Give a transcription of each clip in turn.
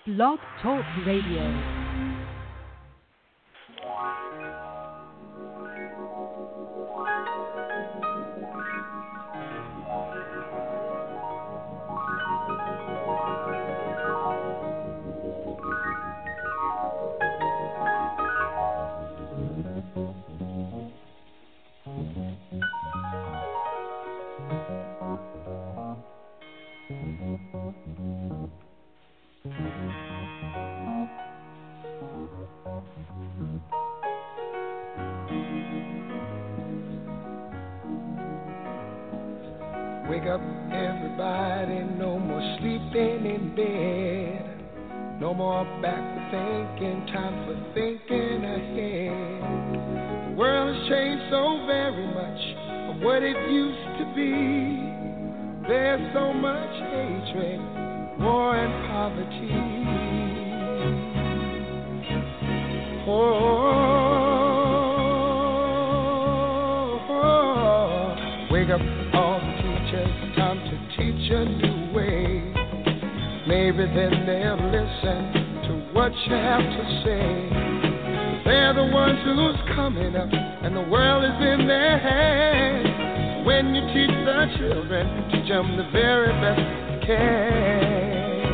Blog Talk Radio. Wake up, everybody, no more sleeping in bed. No more backward thinking, time for thinking ahead. The world has changed so very much from what it used to be. There's so much hatred, war and poverty. Wake up, all the teachers, time to teach a new way. Maybe then they'll listen to what you have to say. They're the ones who's coming up, and the world is in their hands. When you teach the children, teach them the very best you can.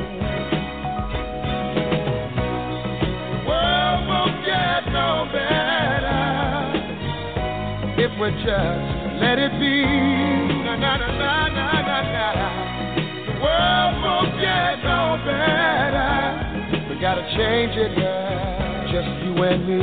The world won't get no better if we just let it be. Na na na na na na na. The world won't get no better. We gotta change it, yeah. Just you and me.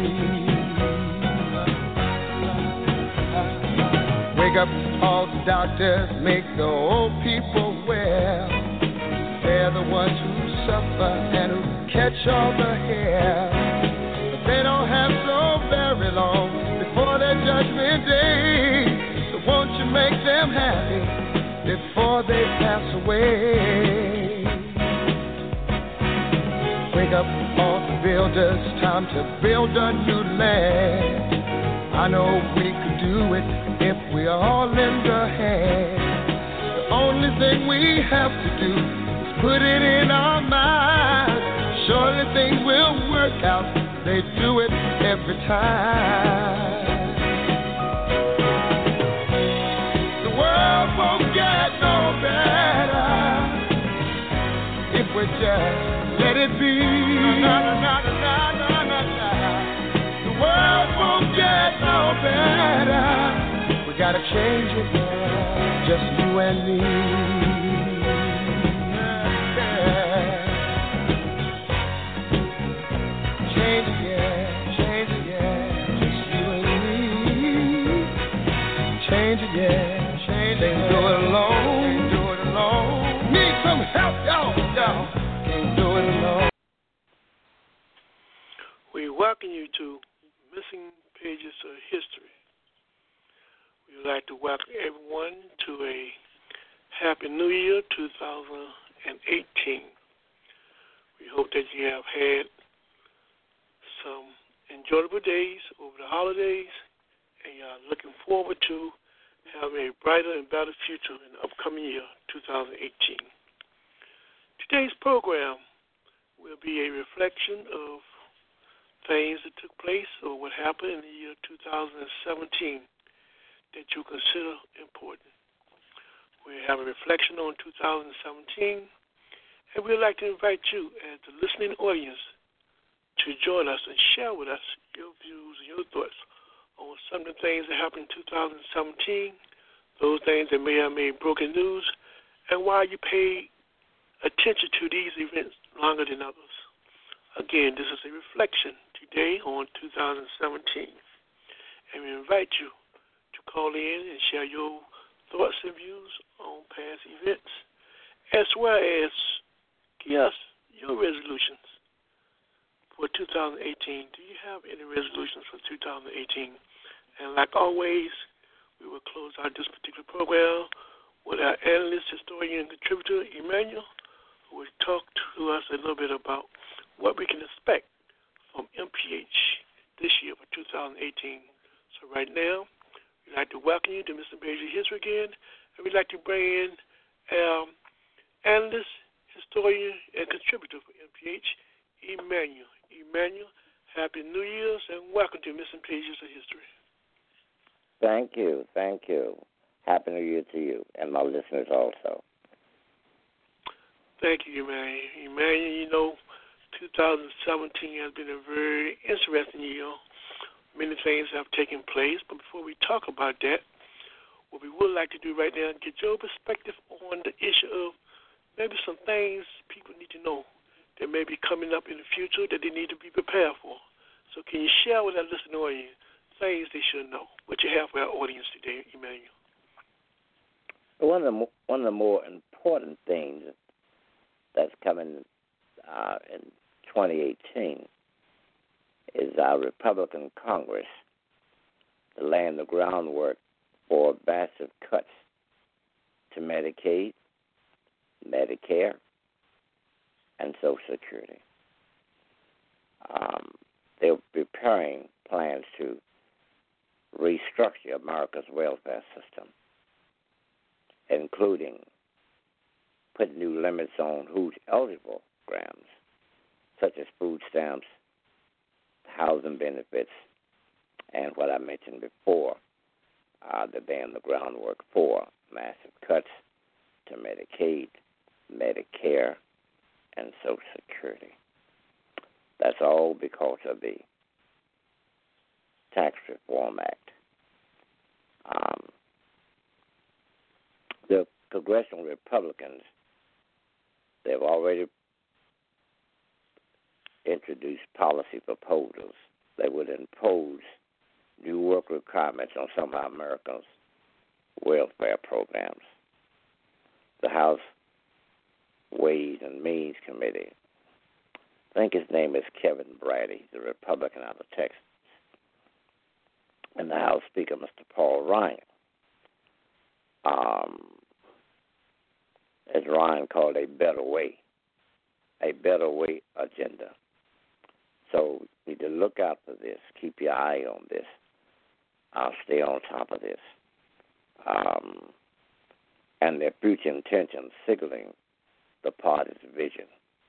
Wake up, all the doctors, make the old people well. They're the ones who suffer and who catch all the hair. But they don't have so very long before their judgment day. So won't you make them happy before they pass away? Wake up, all the builders, time to build a new land. I know we could do it if we all lend a hand. The only thing we have to do is put it in our minds. Surely things will work out. They do it every time. The world won't get no better if we just let it be. Na, na, na, na, na, na, na. The world won't get no better. We gotta change it, yeah. Just you and me. Change it, yeah. Change it, yeah. Just you and me. Change it, yeah. Change it. Can't do it alone. Can't do it alone. Need some help, y'all. Can't do it alone. We welcome you to Missing Pages of History. We would like to welcome everyone to a Happy New Year 2018. We hope that you have had some enjoyable days over the holidays, and you are looking forward to having a brighter and better future in the upcoming year, 2018. Today's program will be a reflection of things that took place or what happened in the year 2017 that you consider important. We have a reflection on 2017, and we'd like to invite you as the listening audience to join us and share with us your views and your thoughts on some of the things that happened in 2017, those things that may have made broken news, and why you pay attention to these events longer than others. Again, this is a reflection today on 2017, and we invite you to call in and share your thoughts and views on past events, as well as give us your resolutions for 2018. Do you have any resolutions for 2018? And like always, we will close out this particular program with our analyst, historian, and contributor, Emmanuel, who will talk to us a little bit about what we can expect from MPH this year for 2018. So right now, we'd like to welcome you to Mr. Pages of History again, and we'd like to bring in our analyst, historian, and contributor for PH, Emmanuel. Emmanuel, Happy New Year's and welcome to Missing Pages of History. Thank you. Happy New Year to you and my listeners also. Thank you, Emmanuel. Emmanuel, 2017 has been a very interesting year. Many things have taken place, but before we talk about that, what we would like to do right now is get your perspective on the issue of maybe some things people need to know that may be coming up in the future that they need to be prepared for. So can you share with our listening audience things they should know? What you have for our audience today, Emmanuel? One of the more important things that's coming in 2018 is our Republican Congress laying the groundwork for massive cuts to Medicaid, Medicare, and Social Security. They're preparing plans to restructure America's welfare system, including putting new limits on who's eligible programs, such as food stamps, housing benefits, and what I mentioned before, they're laying the groundwork for massive cuts to Medicaid, Medicare, and Social Security. That's all because of the Tax Reform Act. The Congressional Republicans, they've already introduced policy proposals that would impose new work requirements on some of Americans' welfare programs. The House Ways and Means Committee, I think his name is Kevin Brady, he's a Republican out of Texas, and the House Speaker, Mr. Paul Ryan, as Ryan called a better way agenda. So you need to look out for this. Keep your eye on this. I'll stay on top of this. And their future intentions signaling the party's vision.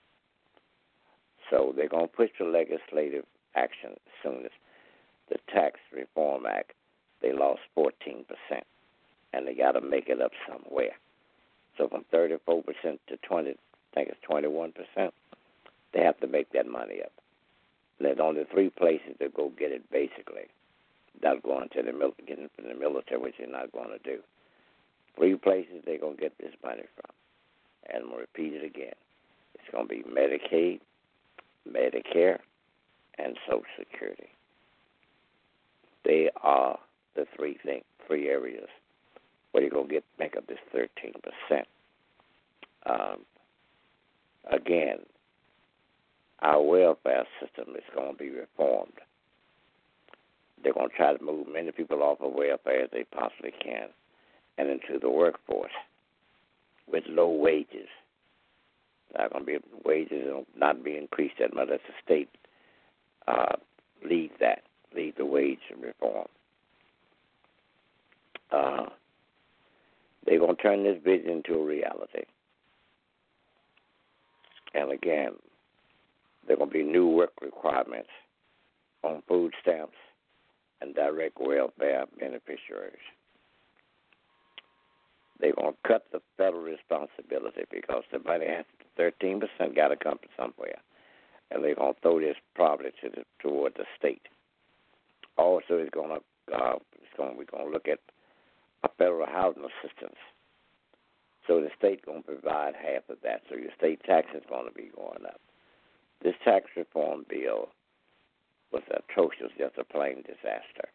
So they're going to push the legislative action as soon as the Tax Reform Act. They lost 14%, and they got to make it up somewhere. So from 34% to 20, I think it's 21%, they have to make that money up. There's only three places to go get it, basically. Not going to getting it from the military, which they're not going to do. Three places they're going to get this money from. And I'm going to repeat it again. It's going to be Medicaid, Medicare, and Social Security. They are the three areas where you're going to make up this 13%. Again, our welfare system is going to be reformed. They're going to try to move many people off of welfare as they possibly can and into the workforce with low wages. Not going to be wages will not be increased that much. Let the state lead the wage reform. They're going to turn this vision into a reality. And again, there are going to be new work requirements on food stamps and direct welfare beneficiaries. They're going to cut the federal responsibility because the money has 13% got to come from somewhere, and they're going to throw this probably toward the state. Also, we're going to look at a federal housing assistance. So the state going to provide half of that. So your state tax is going to be going up. This tax reform bill was atrocious, just a plain disaster.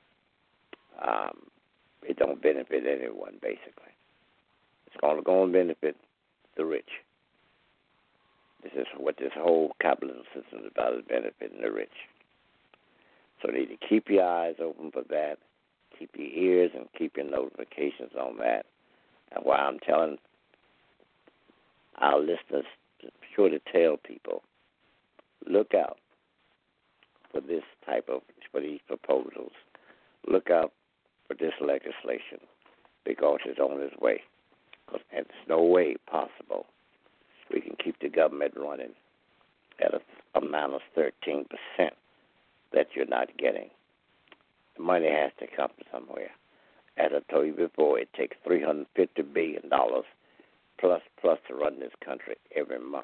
It don't benefit anyone, basically. It's going to go and benefit the rich. This is what this whole capitalism system is about, is benefiting the rich. So you need to keep your eyes open for that, keep your ears and keep your notifications on that. And while I'm telling our listeners, be sure to tell people, look out for these proposals. Look out for this legislation because it's on its way. Because there's no way possible we can keep the government running at an amount of 13% that you're not getting. The money has to come from somewhere. As I told you before, it takes $350 billion plus to run this country every month.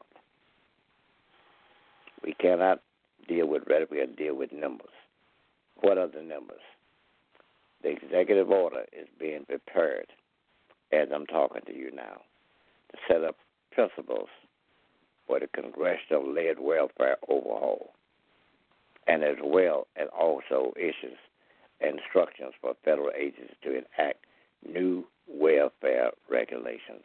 We cannot deal with rhetoric, we have to deal with numbers. What are the numbers? The executive order is being prepared as I'm talking to you now to set up principles for the congressional-led welfare overhaul, and as well as also issues instructions for federal agencies to enact new welfare regulations.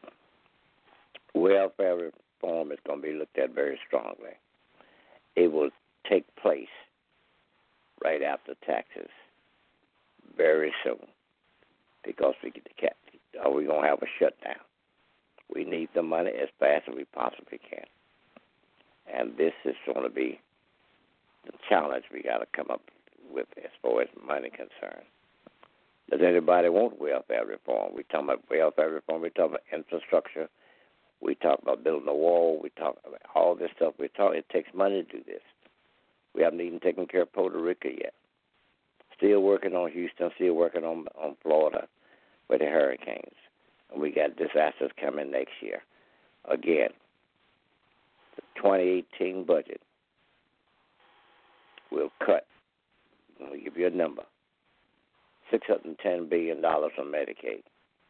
Welfare reform is going to be looked at very strongly. It will take place right after taxes very soon because we're going to have a shutdown. We need the money as fast as we possibly can. And this is going to be the challenge we got to come up with as far as money concerned. Does anybody want welfare reform? We talk about welfare reform. We talk about infrastructure. We talk about building a wall. We talk about all this stuff. It takes money to do this. We haven't even taken care of Puerto Rico yet. Still working on Houston. Still working on Florida with the hurricanes. And we got disasters coming next year. Again, the 2018 budget will cut. Let me give you a number. $610 billion from Medicaid.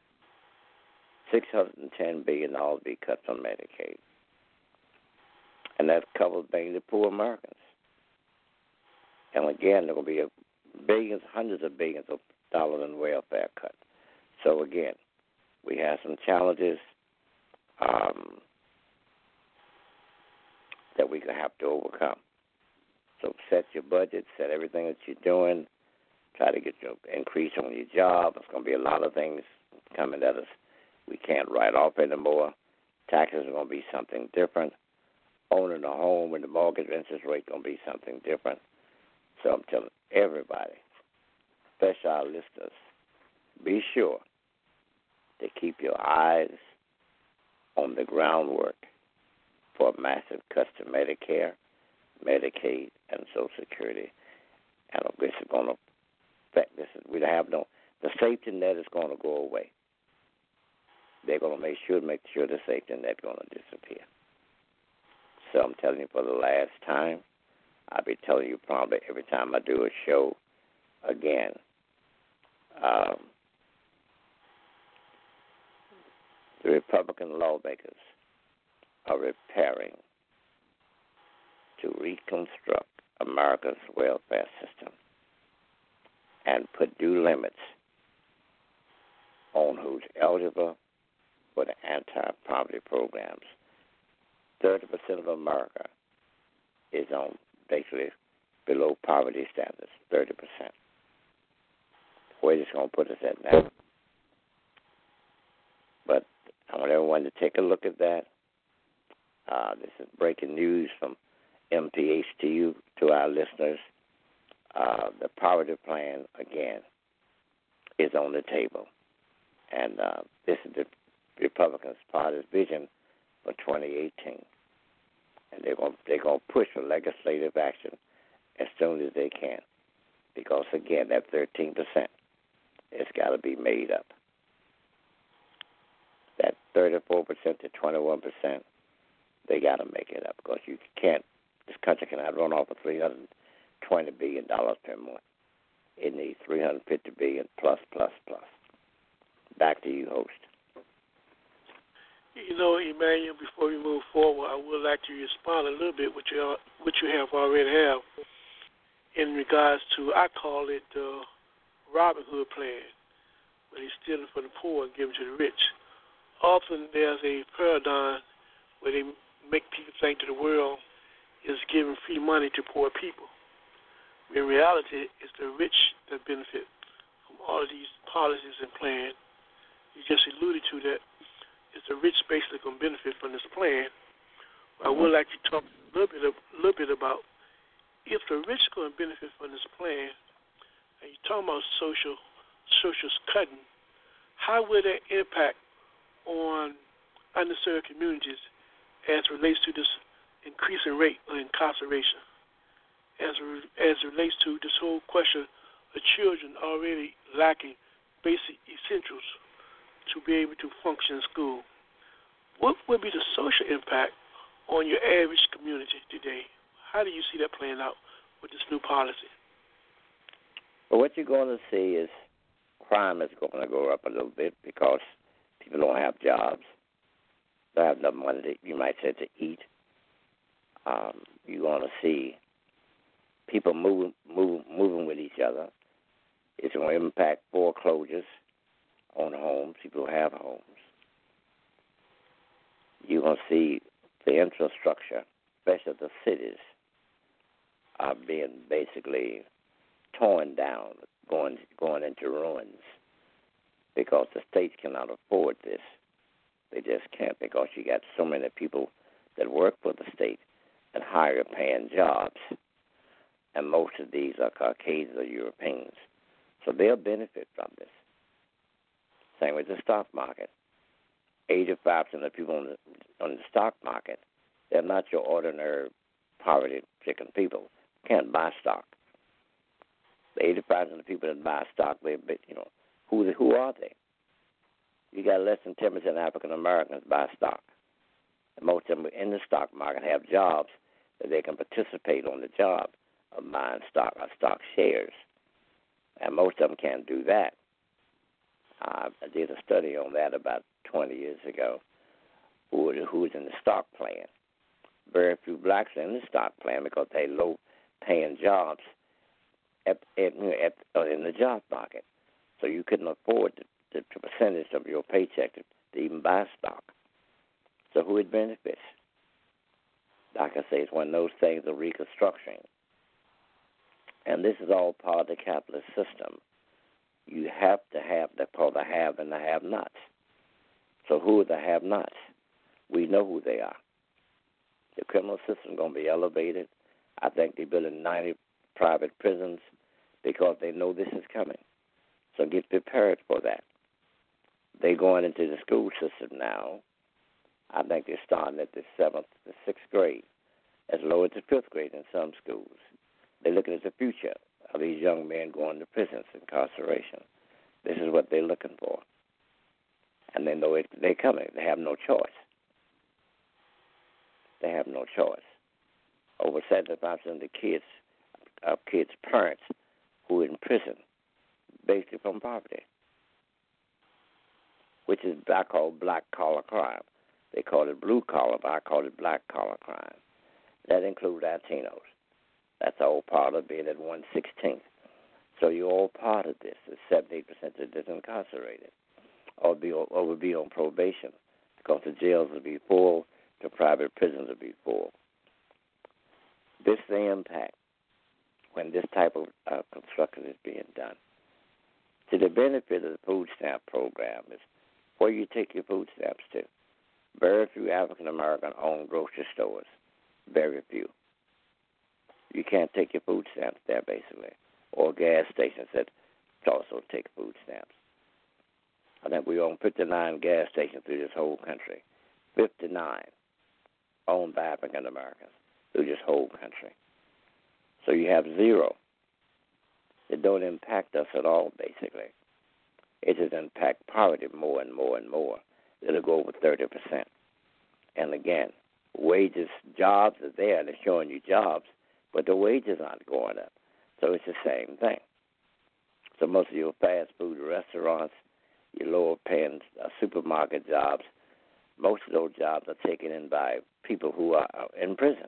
$610 billion will be cut from Medicaid. And that covers mainly poor Americans. And again, there will be billions, hundreds of billions of dollars in welfare cut. So again, we have some challenges that we're going to have to overcome. So set your budget, set everything that you're doing, try to get your increase on your job. There's going to be a lot of things coming at us we can't write off anymore. Taxes are going to be something different. Owning a home and the mortgage interest rate going to be something different. So I'm telling everybody, especially our listeners, be sure to keep your eyes on the groundwork for massive cuts to Medicare, Medicaid, and Social Security. And this is going to affect this. The safety net is going to go away. They're going to make sure the safety net is going to disappear. So I'm telling you for the last time, I'll be telling you probably every time I do a show again. The Republican lawmakers are preparing to reconstruct America's welfare system and put due limits on who's eligible for the anti-poverty programs. 30% of America is on basically below poverty standards, 30%. Where is it going to put us at now? But I want everyone to take a look at that. This is breaking news from MPHTU to our listeners. The poverty plan, again, is on the table. And this is the Republicans' Party's vision for 2018. And they're going to push for legislative action as soon as they can. Because, again, that 13%, it's got to be made up. That 34% to 21%, they got to make it up. Because this country cannot run off of $320 billion per month. It needs $350 billion plus. Back to you, host. You know, Emmanuel, before we move forward, I would like to respond a little bit what you have already have in regards to, I call it the Robin Hood plan, where he's stealing from the poor and giving to the rich. Often there's a paradigm where they make people think that the world is giving free money to poor people. In reality, it's the rich that benefit from all of these policies and plans. You just alluded to that. It's the rich basically going to benefit from this plan. I would like to talk a little bit about if the rich are going to benefit from this plan, and you're talking about social cutting, how will that impact on underserved communities as it relates to this increasing rate of incarceration as it relates to this whole question of children already lacking basic essentials to be able to function in school. What would be the social impact on your average community today? How do you see that playing out with this new policy? Well, what you're going to see is crime is going to go up a little bit because people don't have jobs. They have enough money, you might say, to eat. You're going to see people moving with each other. It's going to impact foreclosures on homes, people who have homes. You're going to see the infrastructure, especially the cities, are being basically torn down, going into ruins because the states cannot afford this. They just can't because you got so many people that work for the state at higher paying jobs, and most of these are Caucasians or Europeans. So they'll benefit from this. Same with the stock market. 85% of the people on the stock market, they're not your ordinary poverty-stricken people. Can't buy stock. The 85% of the people that buy stock, who are they? You got less than 10% African Americans buy stock. And most of them in the stock market have jobs that they can participate on the job of buying stock or stock shares. And most of them can't do that. I did a study on that about 20 years ago, who was in the stock plan. Very few blacks are in the stock plan because they had low-paying jobs in the job market. So you couldn't afford the percentage of your paycheck to even buy stock. So who it benefits? Like I say, it's one of those things of reconstruction. And this is all part of the capitalist system. You have to have the have and the have-nots. So who are the have-nots? We know who they are. The criminal system is going to be elevated. I think they're building 90 private prisons because they know this is coming. So get prepared for that. They're going into the school system now. I think they're starting at the 7th to 6th grade, as low as the 5th grade in some schools. They're looking at the future of these young men going to prisons, incarceration. This is what they're looking for. And they know they're coming. They have no choice. They have no choice. Over 75% of the kids' parents who are in prison, basically from poverty, which is I call black-collar crime. They call it blue-collar, but I call it black-collar crime. That includes Latinos. That's all part of being at 1/16. So you're all part of this. The 78% that is incarcerated or will be on probation because the jails will be full, the private prisons will be full. This is the impact when this type of construction is being done. To the benefit of the food stamp program is where you take your food stamps to. Very few African-American owned grocery stores. Very few. You can't take your food stamps there, basically, or gas stations that also take food stamps. I think we own 59 gas stations through this whole country. 59 owned by African-Americans through this whole country. So you have zero. It don't impact us at all, basically. It just impacts poverty more and more and more. It'll go over 30%. And again, wages, jobs are there. They're showing you jobs, but the wages aren't going up. So it's the same thing. So most of your fast food restaurants, your lower-paying supermarket jobs, most of those jobs are taken in by people who are in prison.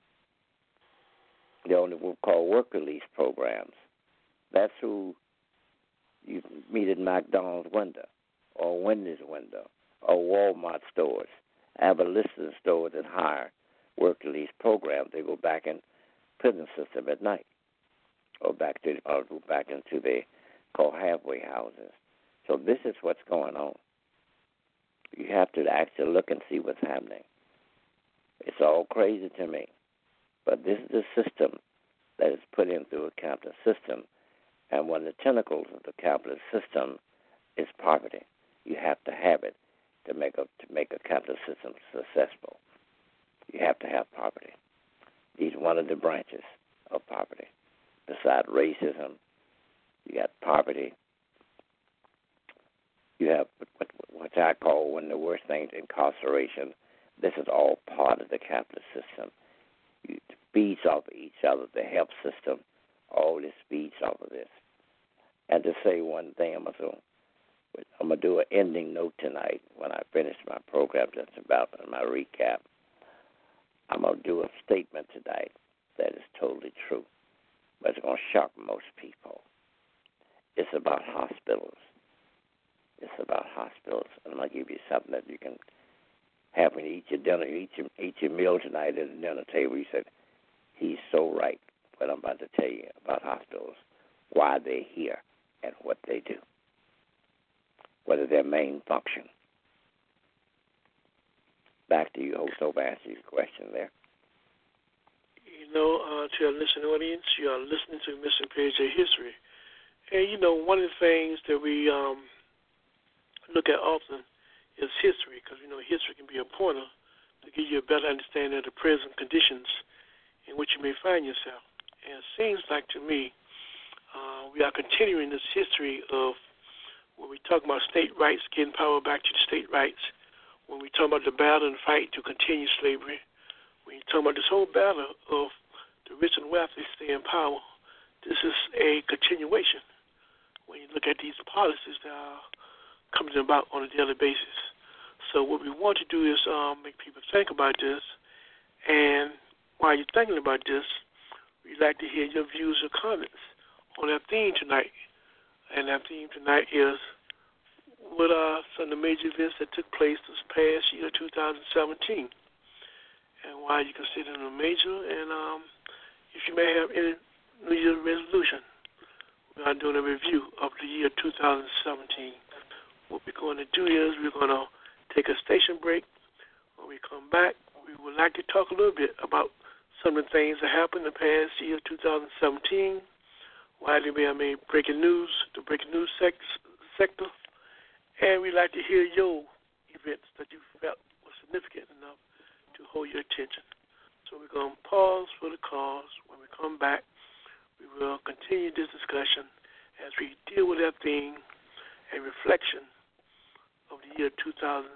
They only what we call work release programs. That's who you meet at McDonald's window or Wendy's window or Walmart stores. I have a list of stores that hire work release programs. They go back in prison system at night or go back into the called halfway houses. So this is what's going on. You have to actually look and see what's happening. It's all crazy to me. But this is the system that is put in through a capitalist system. And one of the tentacles of the capitalist system is poverty. You have to have it to make a capitalist system successful. you have to have poverty. These are one of the branches of poverty. Besides racism, you got poverty. You have what I call one of the worst things, incarceration. This is all part of the capitalist system. It feeds off of each other. The health system, all this feeds off of this. And to say one thing, I'm gonna do an ending note tonight when I finish my program, just about my recap. I'm gonna do a statement tonight that is totally true, but it's gonna shock most people. It's about hospitals. It's about hospitals, and I'm gonna give you something that you can have when you eat your dinner, eat your meal tonight at the dinner table. You said, he's so right. What I'm about to tell you about hospitals, why they're here, and what they do. What is their main function? Back to you, host. Hope I answered your question there. To our listening audience, you are listening to Missing Page of History. And, one of the things that we look at often is history, because, history can be a pointer to give you a better understanding of the present conditions in which you may find yourself. And it seems like to me we are continuing this history of when we talk about state rights, getting power back to the state rights, when we talk about the battle and fight to continue slavery, when you talk about this whole battle of the rich and wealthy stay in power, this is a continuation when you look at these policies that are coming about on a daily basis. So what we want to do is make people think about this, and while you're thinking about this, we'd like to hear your views or comments on our theme tonight. And our theme tonight is, what are some of the major events that took place this past year, 2017, and why you consider them major, and if you may have any New Year's resolution. We are doing a review of the year 2017. What we're going to do is we're going to take a station break. When we come back, we would like to talk a little bit about some of the things that happened in the past year, 2017, why they may have made breaking news, the breaking news sector, and we'd like to hear your events that you felt were significant enough to hold your attention. So we're going to pause for the calls. When we come back, we will continue this discussion as we deal with that theme, a reflection of the year 2017.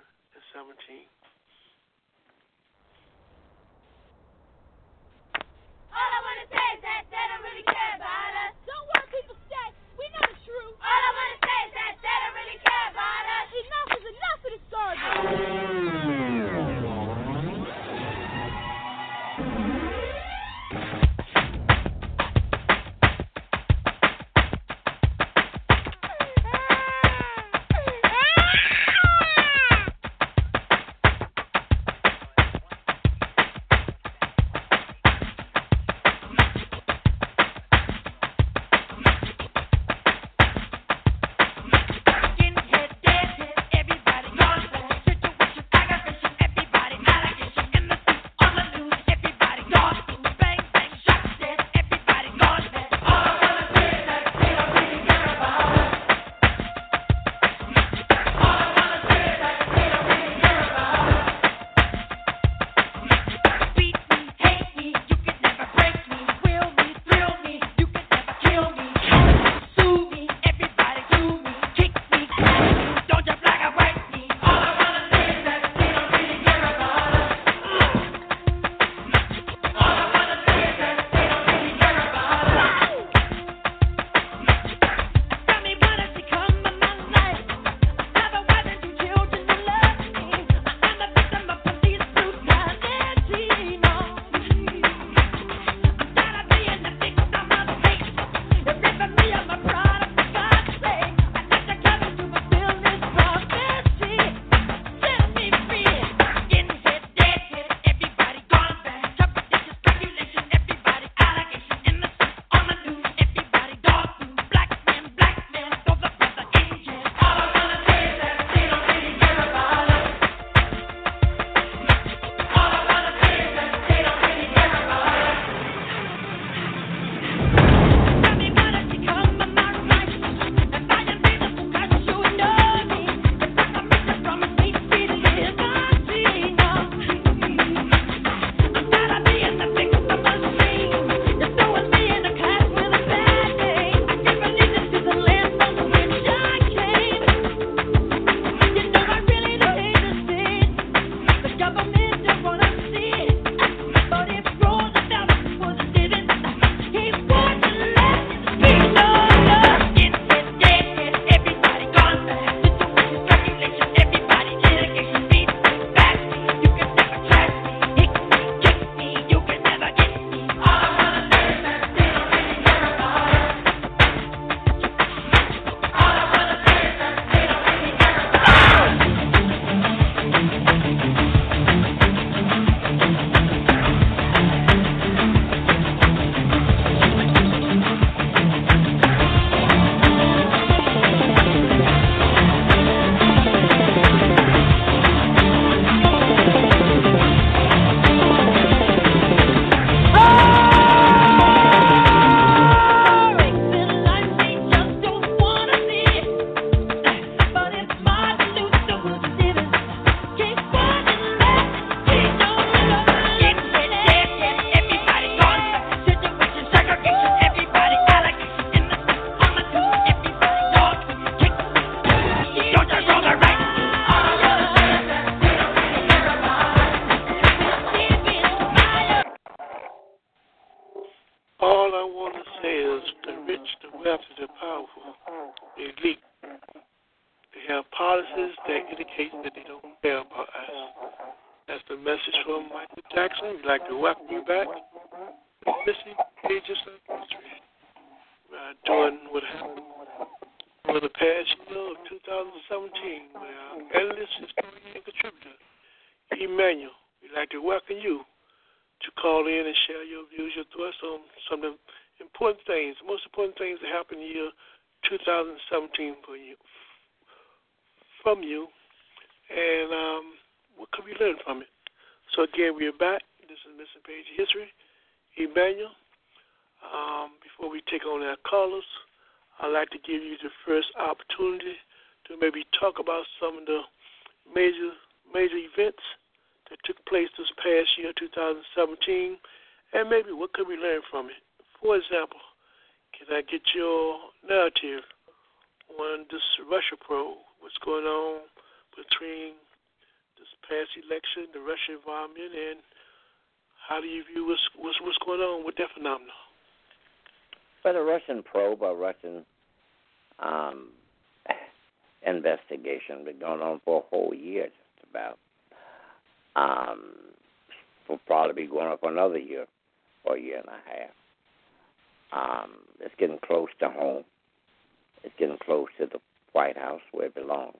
All I want to say is that they don't really care about us. Don't worry, people say. We know it's true. All I want to say is that they don't really care about us. Enough is enough of this garbage. wealthy, they're powerful, they're elite. They have policies that indicate that they don't care about us. That's the message from Michael Jackson. We'd like to welcome you back. Missy Pages of History. During what happened over the past year of 2017, where our analyst, historian, and contributor, Emmanuel, we'd like to welcome you to call in and share your views, your thoughts on some of the important things, the most important things that happened in the year 2017 for you, from you, and what could we learn from it? So again, we are back. This is Missing Page History. Emmanuel, before we take on our callers, I'd like to give you the first opportunity to maybe talk about some of the major events that took place this past year, 2017, and maybe what could we learn from it. For example, can I get your narrative on this Russia probe? What's going on between this past election, the Russian involvement, and how do you view what's going on with that phenomenon? Well, the Russian probe or Russian investigation been going on for a whole year, just about. Will probably be going on for another year or a year and a half. It's getting close to home. It's getting close to the White House where it belongs.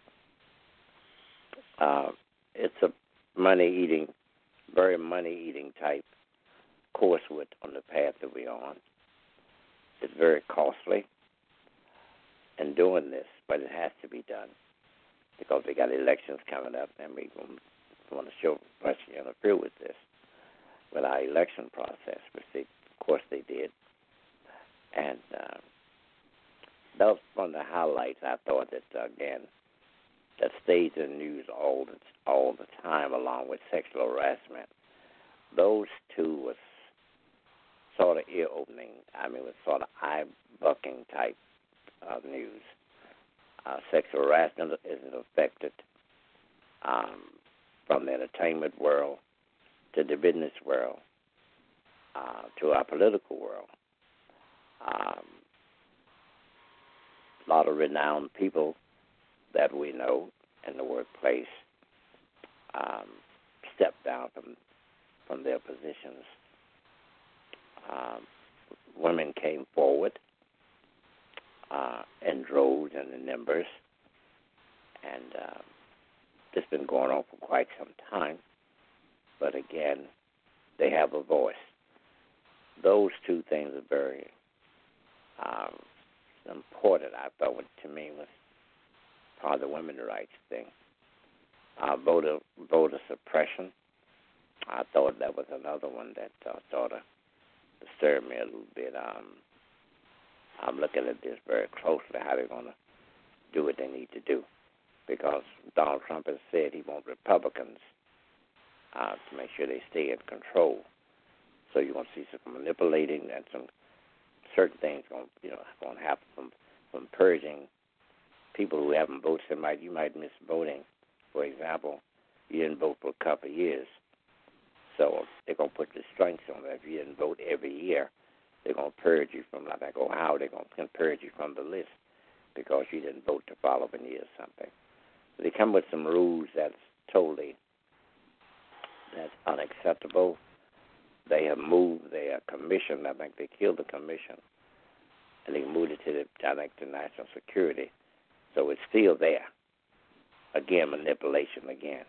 It's a very money-eating type course on the path that we're on. It's very costly in doing this, but it has to be done because we got elections coming up, and we want to show Russia interfere with this, with our election process, which of course they did. And that was one of the highlights. I thought that, again, that stays in the news all the time, along with sexual harassment. Those two was sort of ear-opening. I mean, it was sort of eye-bucking type of news. Sexual harassment isn't affected from the entertainment world to the business world to our political world. A lot of renowned people that we know in the workplace stepped down from their positions. Women came forward in droves and in numbers, and this has been going on for quite some time. But again, they have a voice. Those two things are very important. I thought, to me, was part of the women's rights thing. Voter suppression. I thought that was another one that sort of disturbed me a little bit. I'm looking at this very closely, how they're going to do what they need to do, because Donald Trump has said he wants Republicans to make sure they stay in control. So you're going to see some manipulating and some certain things going to happen from purging people who haven't voted. You might miss voting. For example, you didn't vote for a couple of years, so they're going to put restraints on it. If you didn't vote every year, they're going to purge you from, like Ohio, they're going to purge you from the list because you didn't vote the following year or something. So they come with some rules that's unacceptable. They have moved their commission. I think they killed the commission, and they moved it to the National Security. So it's still there. Again, manipulation again.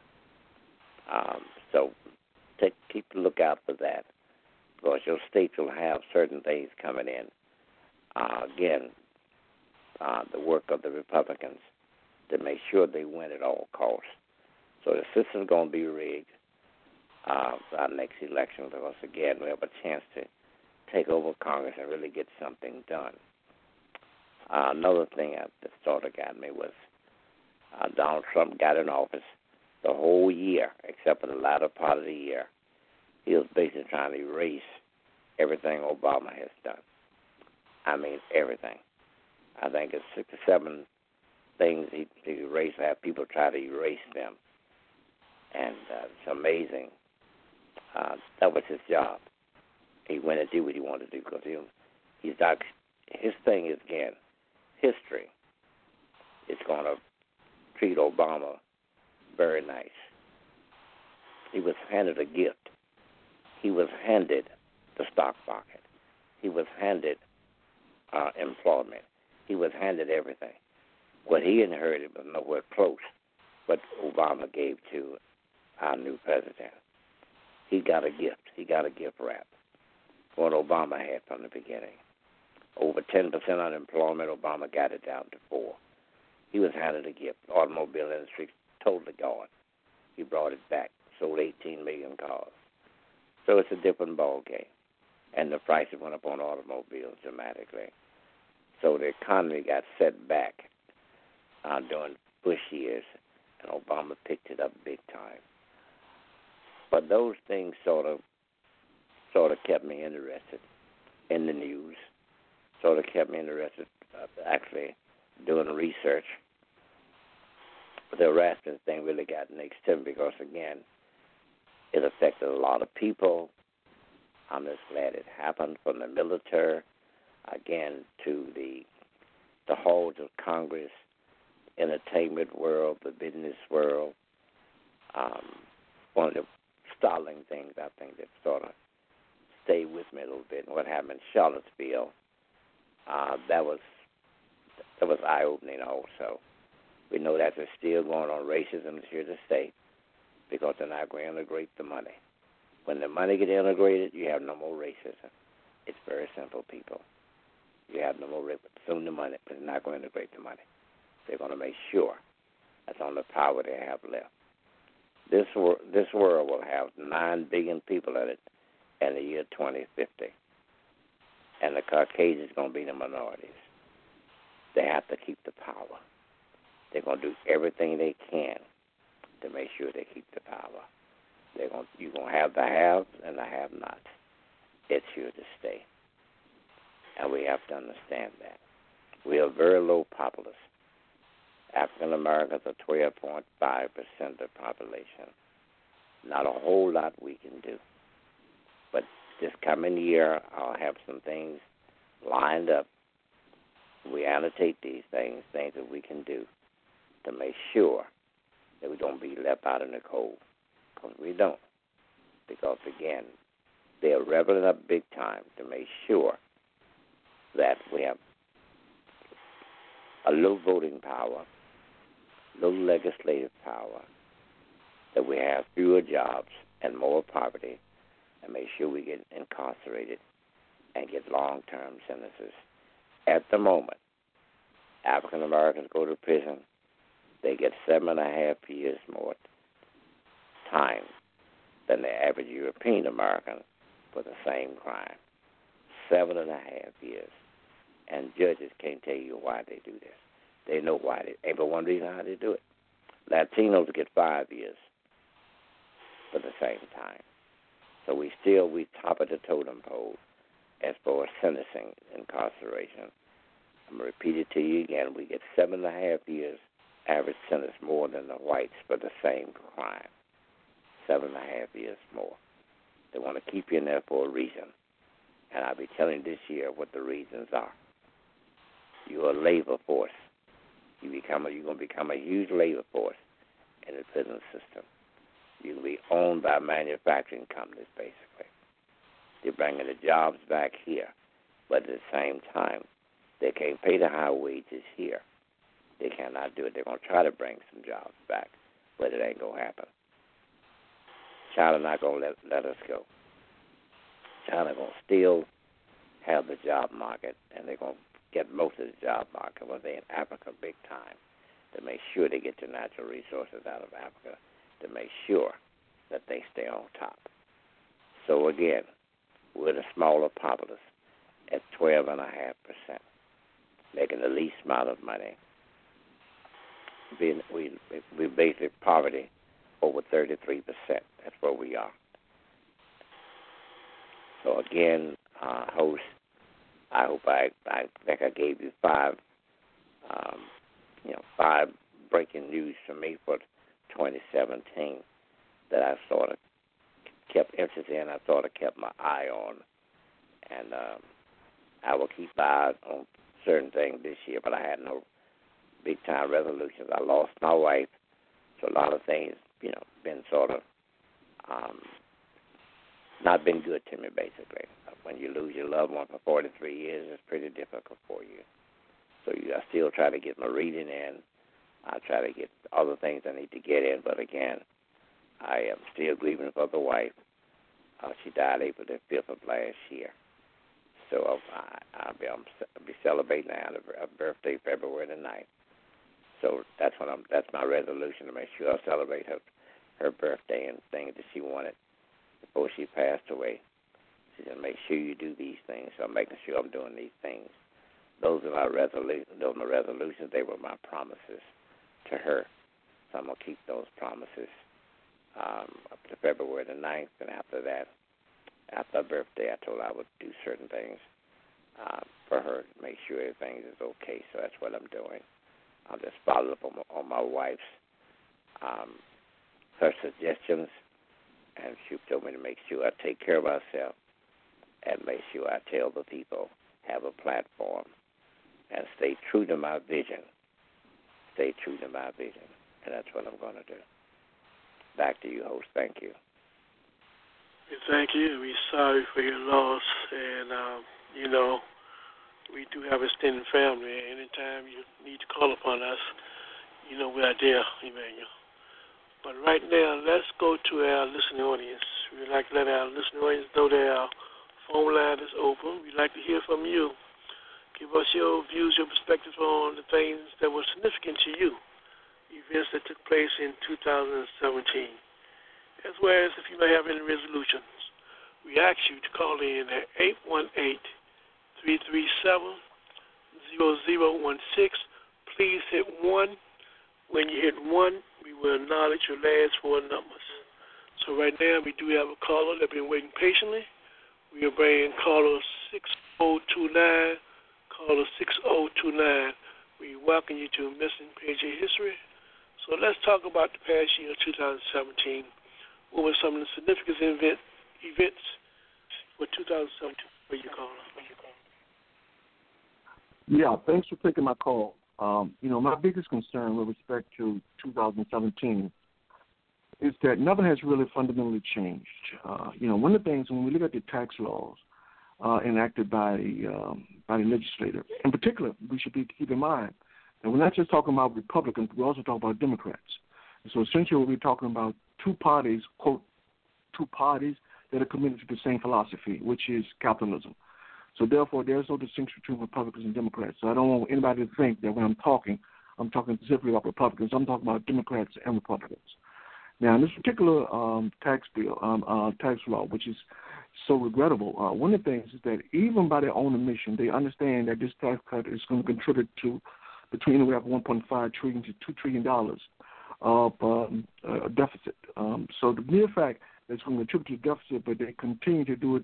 So keep a lookout for that, because your state will have certain things coming in. Again, the work of the Republicans to make sure they win at all costs. So the system's going to be rigged for our next election, because, again, we have a chance to take over Congress and really get something done. Another thing that sort of got me was Donald Trump got in office the whole year, except for the latter part of the year. He was basically trying to erase everything Obama has done. I mean, everything. I think it's 6 or 7 things he erased, have people try to erase them. And it's amazing. That was his job. He went and did what he wanted to do, because his thing is, again, history is going to treat Obama very nice. He was handed a gift. He was handed the stock market. He was handed employment. He was handed everything. What he inherited was nowhere close what Obama gave to our new president. He got a gift. He got a gift wrap. What Obama had from the beginning. Over 10% unemployment, Obama got it down to 4%. He was handed a gift. Automobile industry totally gone. He brought it back, sold 18 million cars. So it's a different ball game. And the prices went up on automobiles dramatically. So the economy got set back during Bush years, and Obama picked it up big time. But those things sort of kept me interested in the news, sort of kept me interested actually doing research. But the Rasmussen thing really got an extent because, again, it affected a lot of people. I'm just glad it happened, from the military, again, to the halls of Congress, entertainment world, the business world. One of the startling things, I think, that sort of stayed with me a little bit, and what happened in Charlottesville, that was eye-opening also. We know that there's still going on. Racism is here to stay because they're not going to integrate the money. When the money gets integrated, you have no more racism. It's very simple, people. You have no more racism. Soon the money, but they're not going to integrate the money. They're going to make sure that's on the power they have left. This world will have 9 billion people in it in the year 2050. And the Caucasians are going to be the minorities. They have to keep the power. They're going to do everything they can to make sure they keep the power. You're going to have the haves and the have-nots. It's here to stay. And we have to understand that. We are very low populace. African Americans are 12.5% of the population. Not a whole lot we can do. But this coming year, I'll have some things lined up. We annotate these things that we can do to make sure that we don't be left out in the cold. Because we don't. Because, again, they're revving up big time to make sure that we have a low voting power, low legislative power, that we have fewer jobs and more poverty, and make sure we get incarcerated and get long-term sentences. At the moment, African Americans go to prison, they get 7.5 years more time than the average European American for the same crime. 7.5 years. And judges can't tell you why they do this. They know why. Ain't but one reason how they do it. Latinos get 5 years for the same time. So we top of the totem pole as far as sentencing, incarceration. I'm going to repeat it to you again. We get 7.5 years average sentence more than the whites for the same crime. 7.5 years more. They want to keep you in there for a reason. And I'll be telling you this year what the reasons are. You're a labor force. You're going to become a huge labor force in the prison system. You'll be owned by manufacturing companies, basically. They're bringing the jobs back here, but at the same time, they can't pay the high wages here. They cannot do it. They're going to try to bring some jobs back, but it ain't going to happen. China not going to let us go. China going to still have the job market, and they're going to get most of the job market when they're in Africa big time to make sure they get the natural resources out of Africa to make sure that they stay on top. So again, we're the smaller populace at 12.5%, making the least amount of money. We basically poverty over 33%. That's where we are. So again, host, I hope I think I gave you five breaking news for me for 2017 that I sort of kept interested in. I sort of kept my eye on, and I will keep the eye on certain things this year, but I had no big-time resolutions. I lost my wife, so a lot of things, been sort of not been good to me, basically. When you lose your loved one for 43 years, it's pretty difficult for you. So I still try to get my reading in. I try to get other things I need to get in, but again, I am still grieving for the wife. She died April the 5th of last year. So I'll be celebrating her birthday February the 9th. So that's my resolution, to make sure I celebrate her birthday and things that she wanted before she passed away. She said, make sure you do these things. So I'm making sure I'm doing these things. Those are my resolutions. They were my promises to her. So I'm going to keep those promises up to February the 9th. And after that, after her birthday, I told her I would do certain things for her to make sure everything is okay. So that's what I'm doing. I'm just following up on my wife's her suggestions, and she told me to make sure I take care of myself and make sure I tell the people, have a platform, and stay true to my vision. Stay true to my vision, and that's what I'm going to do. Back to you, host. Thank you. Thank you. We're sorry for your loss, and, we do have extended family. Anytime you need to call upon us, we're out there, Emmanuel. But right now, let's go to our listening audience. We'd like to let our listening audience know that our phone line is open. We'd like to hear from you. Give us your views, your perspectives on the things that were significant to you, events that took place in 2017, as well as if you may have any resolutions. We ask you to call in at 818-337-0016. Please hit 1. When you hit 1, we will acknowledge your last four numbers. So right now we do have a caller that's been waiting patiently. We are bringing caller 6029. Caller 6029. We welcome you to Missing Page of History. So let's talk about the past year, 2017. What were some of the significant events for 2017 for you, caller? Yeah, thanks for taking my call. My biggest concern with respect to 2017 is that nothing has really fundamentally changed. One of the things, when we look at the tax laws enacted by the legislature, in particular, we should keep in mind that we're not just talking about Republicans, we're also talking about Democrats. And so essentially we're talking about two parties, quote, two parties that are committed to the same philosophy, which is capitalism. So therefore, there's no distinction between Republicans and Democrats. So I don't want anybody to think that when I'm talking specifically about Republicans. I'm talking about Democrats and Republicans. Now, in this particular tax law, which is so regrettable, one of the things is that even by their own admission, they understand that this tax cut is going to contribute to between anywhere from $1.5 trillion to $2 trillion of deficit. So the mere fact that it's going to contribute to the deficit, but they continue to do it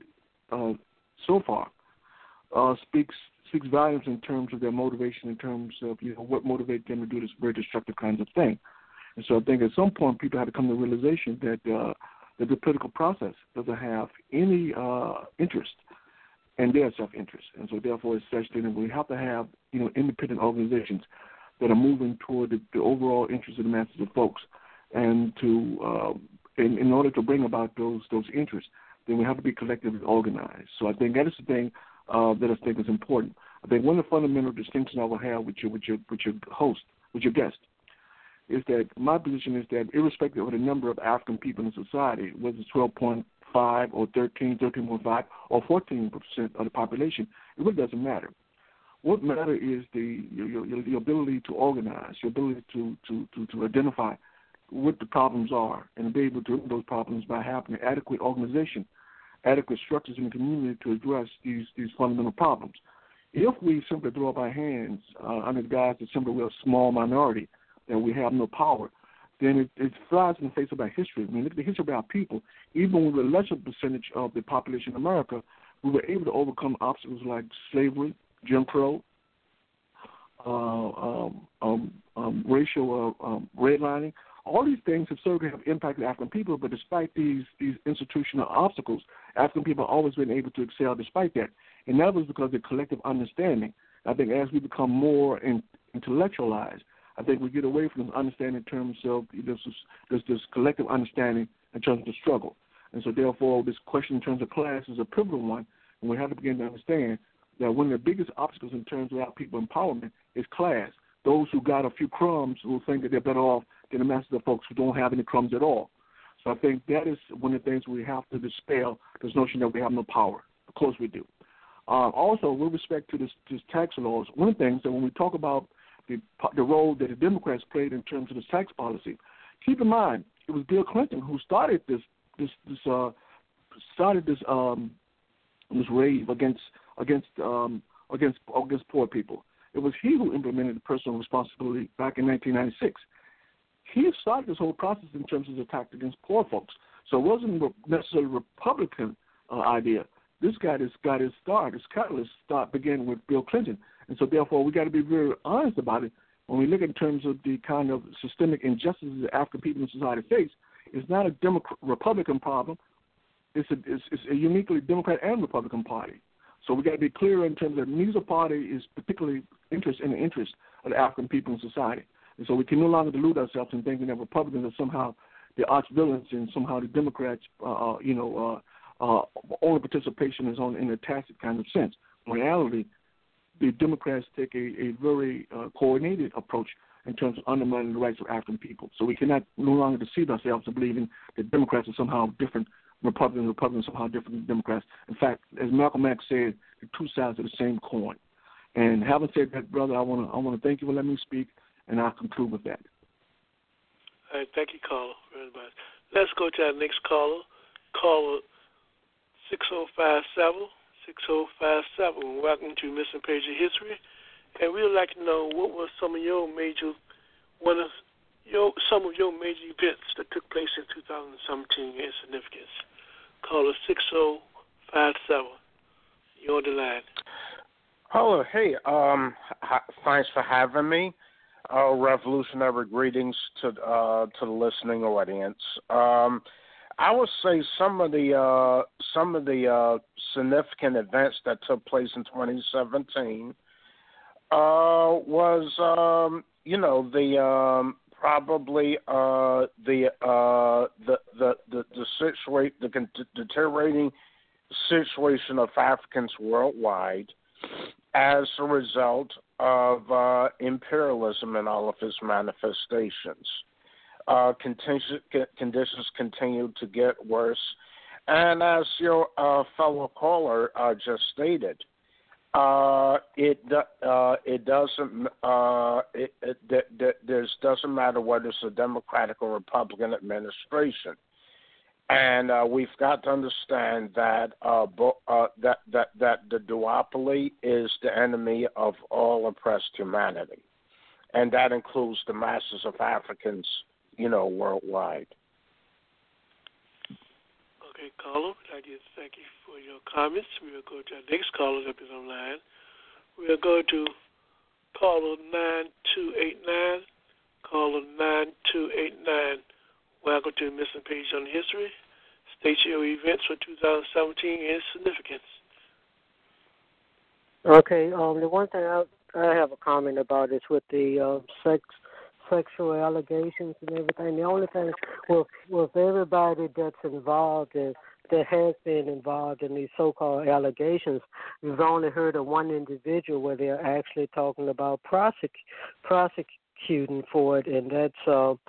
so far, speaks volumes in terms of their motivation, in terms of what motivates them to do this very destructive kinds of thing. And so I think at some point people have to come to the realization that the political process doesn't have any interest in their self-interest. And so therefore it's such that we have to have independent organizations that are moving toward the overall interest of the masses of folks. And to in order to bring about those interests, then we have to be collectively organized. So I think that is the thing that I think is important. I think one of the fundamental distinctions I will have with your host, with your guest, is that my position is that irrespective of the number of African people in society, whether it's 12.5 or 13.5 or 14% of the population, it really doesn't matter. What matters is your ability to organize, your ability to identify what the problems are and be able to deal with those problems by having adequate organization, adequate structures in the community to address these fundamental problems. If we simply throw up our hands under the guise that simply we're a small minority, that we have no power, then it flies in the face of our history. I mean, look at the history of our people. Even with a lesser percentage of the population in America, we were able to overcome obstacles like slavery, Jim Crow, racial redlining. all these things have certainly have impacted African people, but despite these institutional obstacles, African people have always been able to excel despite that. And that was because of the collective understanding. I think as we become more intellectualized, I think we get away from this understanding in terms of this collective understanding in terms of the struggle. And so therefore, this question in terms of class is a pivotal one, and we have to begin to understand that one of the biggest obstacles in terms of our people empowerment is class. Those who got a few crumbs will think that they're better off than the masses of folks who don't have any crumbs at all. So I think that is one of the things we have to dispel, this notion that we have no power. Of course we do. Also, with respect to this tax laws, one of the things that when we talk about the role that the Democrats played in terms of this tax policy, keep in mind it was Bill Clinton who started this rave against poor people. It was he who implemented the personal responsibility back in 1996. He started this whole process in terms of the attack against poor folks. So it wasn't necessarily a Republican idea. This got his start, his catalyst began with Bill Clinton. And so therefore we got to be very honest about it. When we look in terms of the kind of systemic injustices that African people in society face, it's not a Republican problem. It's a uniquely Democrat and Republican party. So we got to be clear in terms of neither party is particularly interested in the interest of the African people in society. And so we can no longer delude ourselves in thinking that Republicans are somehow the arch villains and somehow the Democrats, only participation is in a tacit kind of sense. In reality, the Democrats take a very coordinated approach in terms of undermining the rights of African people. So we cannot no longer deceive ourselves in believing that Democrats are somehow different, Republicans are somehow different than Democrats. In fact, as Malcolm X said, the two sides of the same coin. And having said that, brother, I want to thank you for letting me speak, and I'll conclude with that. All right, thank you, caller, very much. Let's go to our next caller. Caller 6057. 6057. Welcome to Missing Page of History, and we would like to know what were some of your major events that took place in 2017 in significance. Caller 6057. You're on the line. Hello, hey, thanks for having me. Revolutionary greetings to the listening audience. I would say some of the significant events that took place in 2017 was the deteriorating situation of Africans worldwide as a result of imperialism in all of its manifestations. Conditions continue to get worse, and as your fellow caller just stated, it doesn't matter whether it's a Democratic or Republican administration, and we've got to understand that that the duopoly is the enemy of all oppressed humanity, and that includes the masses of Africans, worldwide. Okay, caller, thank you for your comments. We will go to our next caller that is online. We'll go to caller 9289. Caller 9289. Welcome to Missing Page on History. State your events for 2017 and significance. Okay, the one thing I have a comment about is with the sexual allegations and everything. The only thing with everybody that's involved and that has been involved in these so-called allegations, we've only heard of one individual where they're actually talking about prosecuting for it, and that's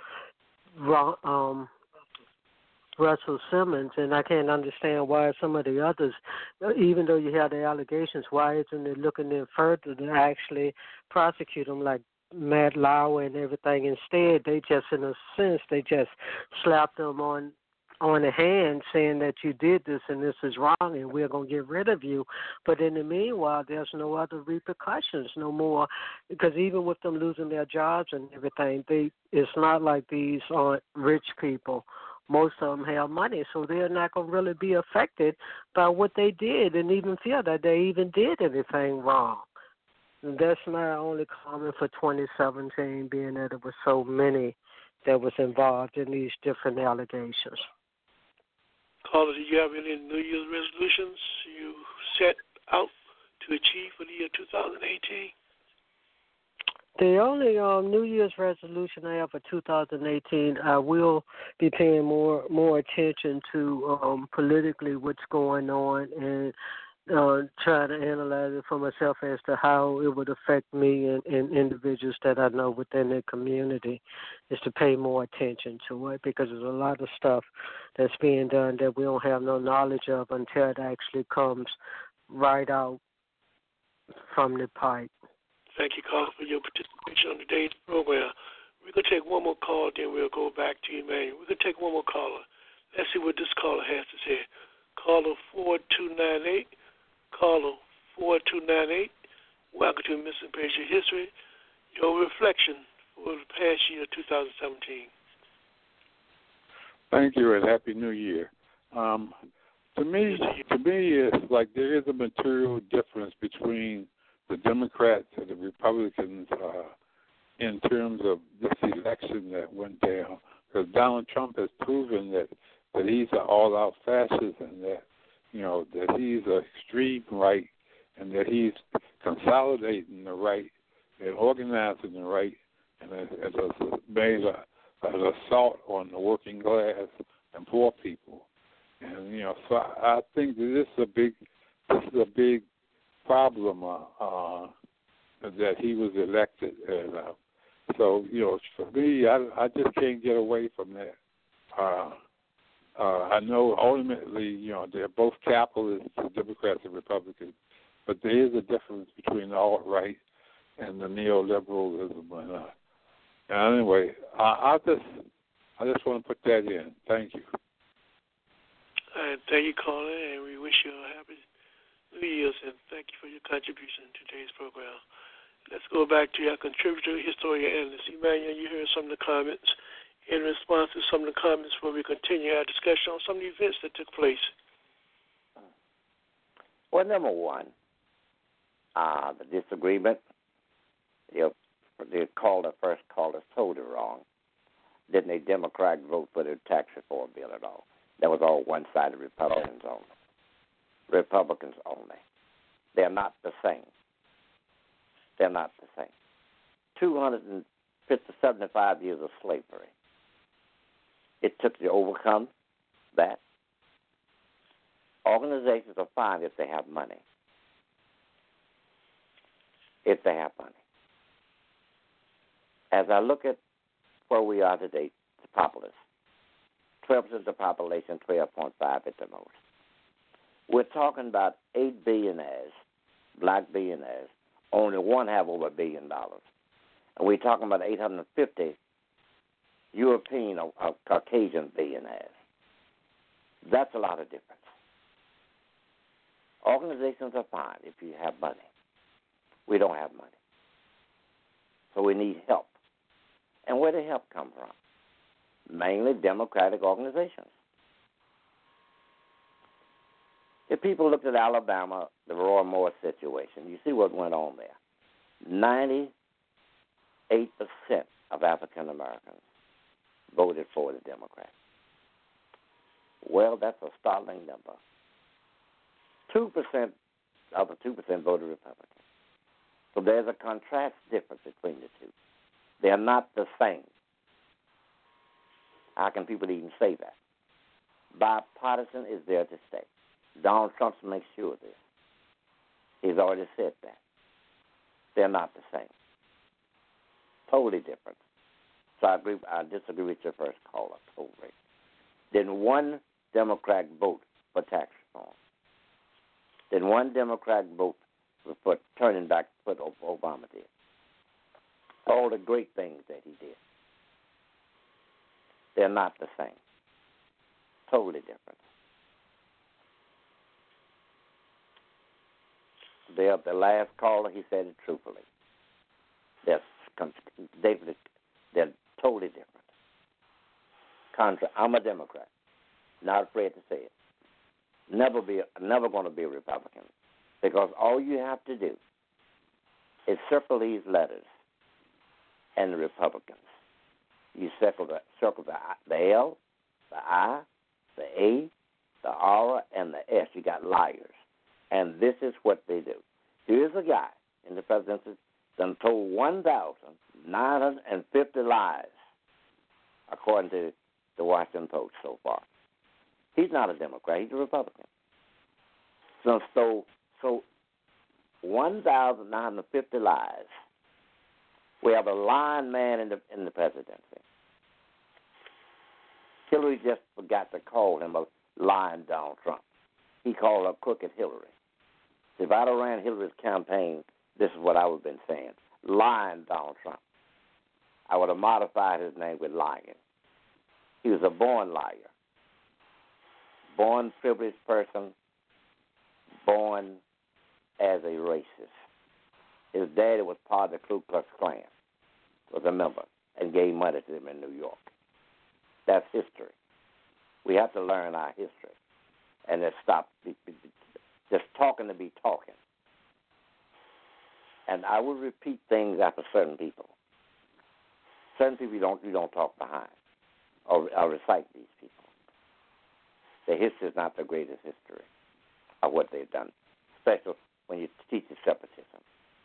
Russell Simmons, and I can't understand why some of the others, even though you have the allegations, why isn't it looking in further to actually prosecute them like Matt Lauer and everything? Instead, they just, in a sense, they just slapped them on the hand saying that you did this and this is wrong and we're going to get rid of you. But in the meanwhile, there's no other repercussions, no more, because even with them losing their jobs and everything, it's not like these aren't rich people. Most of them have money, so they're not going to really be affected by what they did and even feel that they even did anything wrong. And that's not only common for 2017, being that it was so many that was involved in these different allegations. Caller, do you have any New Year's resolutions you set out to achieve for the year 2018? The only New Year's resolution I have for 2018, I will be paying more attention to politically what's going on and trying to analyze it for myself as to how it would affect me and individuals that I know within the community, is to pay more attention to it, because there's a lot of stuff that's being done that we don't have no knowledge of until it actually comes right out from the pipe. Thank you, caller, for your participation on today's program. We're going to take one more call, then we'll go back to you, man. We're going to take one more caller. Let's see what this caller has to say. Caller 4298. Caller 4298. Welcome to Missing Patient History. Your reflection for the past year, 2017. Thank you, and Happy New Year. To me, it's like there is a material difference between the Democrats and the Republicans in terms of this election that went down, because Donald Trump has proven that he's an all-out fascist, and that that he's an extreme right, and that he's consolidating the right and organizing the right, and has made an assault on the working class and poor people. And so I think that this is a big problem that he was elected, and so for me, I just can't get away from that. I know ultimately, they're both capitalists, the Democrats and Republicans, but there is a difference between the alt-right and the neoliberalism. And anyway, I just want to put that in. Thank you. Thank you, caller, and we wish you a happy New Year's, and thank you for your contribution to today's program. Let's go back to our contributor, historian, analyst. Emmanuel, you heard some of the comments. In response to some of the comments, before we continue our discussion on some of the events that took place. Well, number one, the disagreement. The first caller totally wrong. Didn't a Democrat vote for the tax reform bill at all? That was all one-sided Republicans only. Republicans only. They're not the same. They're not the same. 275 years of slavery. It took to overcome that. Organizations are fine if they have money. If they have money. As I look at where we are today, the populace, 12% of the population, 12.5 at the most. We're talking about 8 billionaires, black billionaires. Only one have over $1 billion. And we're talking about 850 European or Caucasian billionaires. That's a lot of difference. Organizations are fine if you have money. We don't have money. So we need help. And where did help come from? Mainly democratic organizations. If people looked at Alabama, the Roy Moore situation, you see what went on there. 98% of African Americans voted for the Democrats. Well, that's a startling number. 2% of the 2% voted Republican. So there's a contrast difference between the two. They're not the same. How can people even say that? Bipartisan is there to stay. Donald Trump makes sure of this. He's already said that. They're not the same. Totally different. So I disagree with your first caller, totally. Didn't one Democrat vote for tax reform? Didn't one Democrat vote for turning back what Obama did? All the great things that he did. They're not the same. Totally different. The last caller, he said it truthfully. They're totally different. I'm a Democrat. Not afraid to say it. Never going to be a Republican, because all you have to do is circle these letters and the Republicans. You circle the L, the I, the A, the R, and the S. You got liars. And this is what they do. Here's a guy in the presidency that told 1,950 lies, according to the Washington Post so far. He's not a Democrat. He's a Republican. So 1,950 lies. We have a lying man in the presidency. Hillary just forgot to call him a lying Donald Trump. He called her crooked Hillary. If I'd have ran Hillary's campaign, this is what I would have been saying. Lying Donald Trump. I would have modified his name with lying. He was a born liar. Born privileged person, born as a racist. His daddy was part of the Ku Klux Klan, was a member, and gave money to him in New York. That's history. We have to learn our history and then stop just talking to be talking. And I will repeat things after certain people. Certain people you don't talk behind or recite these people. The history is not the greatest history of what they've done, especially when you teach the separatism.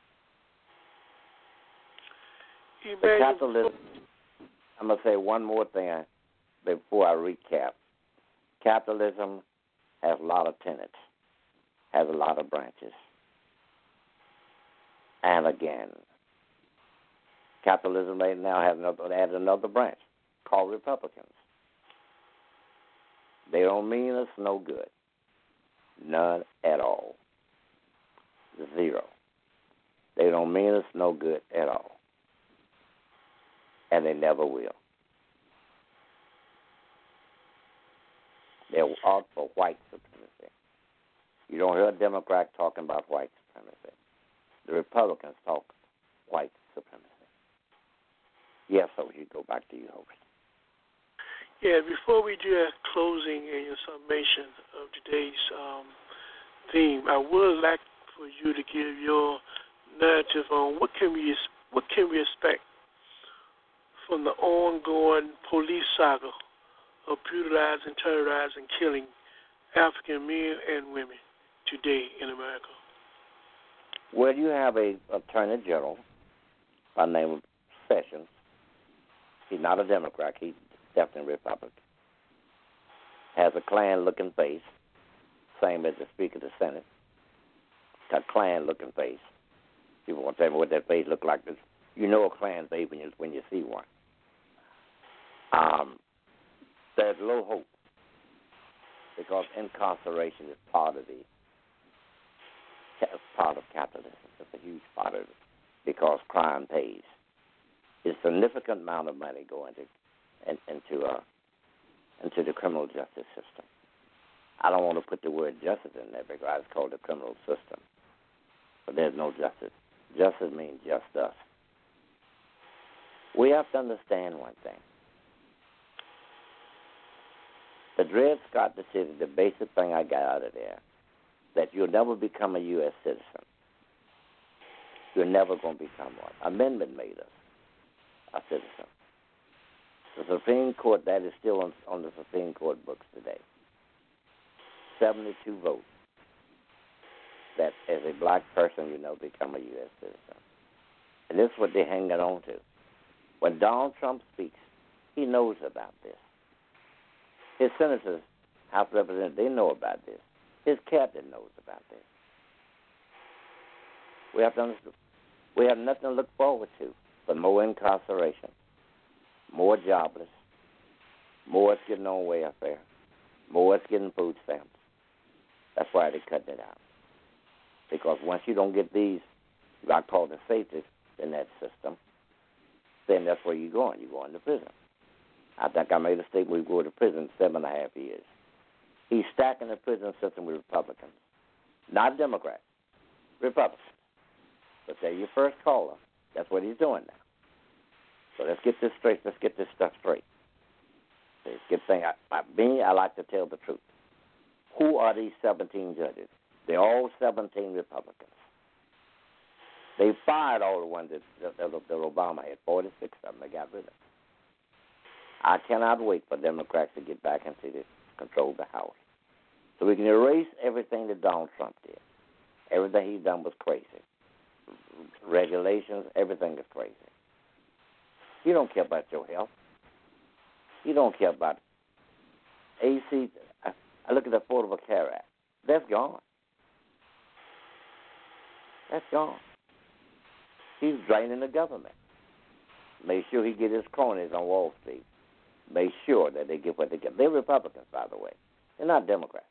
The capitalism, I'm going to say one more thing before I recap. Capitalism has a lot of tenets, has a lot of branches. And again, capitalism right now has added another branch called Republicans. They don't mean us no good. None at all. Zero. They don't mean us no good at all. And they never will. They're out for white supremacy. You don't hear a Democrat talking about white supremacy. The Republicans talk white supremacy. Yes, so you go back to your host. Yeah, before we do a closing and your summation of today's theme, I would like for you to give your narrative on what can we expect from the ongoing police saga of brutalizing, terrorizing, killing African men and women today in America. Well, you have a Attorney General by the name of Sessions. He's not a Democrat. He's definitely a Republican. Has a Klan-looking face, same as the Speaker of the Senate. A Klan-looking face. People want to tell me what that face look like. You know a Klan face when you see one. There's low hope because incarceration is part of capitalism. It's a huge part of it because crime pays. It's a significant amount of money going into the criminal justice system. I don't want to put the word justice in there because it's called the criminal system. But there's no justice. Justice means just us. We have to understand one thing. The Dred Scott decision, the basic thing I got out of there, that you'll never become a U.S. citizen. You're never going to become one. Amendment made us a citizen. The Supreme Court, that is still on the Supreme Court books today. 72 votes that as a black person you never become a U.S. citizen. And this is what they're hanging on to. When Donald Trump speaks, he knows about this. His senators, House Representatives, they know about this. His cabinet knows about this. We have to understand. We have nothing to look forward to but more incarceration, more jobless, more is getting on welfare, more is getting food stamps. That's why they're cutting it out. Because once you don't get these, I call the safety in that system, then that's where you're going. You're going to prison. I think I made a statement we go to prison 7.5 years. He's stacking the prison system with Republicans. Not Democrats, Republicans. But they're your first caller. That's what he's doing now. So let's get this straight. Let's get this stuff straight. Let's get things. I like to tell the truth. Who are these 17 judges? They're all 17 Republicans. They fired all the ones that Obama had, 46 of them. They got rid of them. I cannot wait for Democrats to get back into the control the House, so we can erase everything that Donald Trump did. Everything he's done was crazy. Regulations, everything is crazy. He don't care about your health. He don't care about AC. I look at the Affordable Care Act. That's gone. That's gone. He's draining the government. Make sure he get his cronies on Wall Street. Make sure that they get what they get. They're Republicans, by the way. They're not Democrats.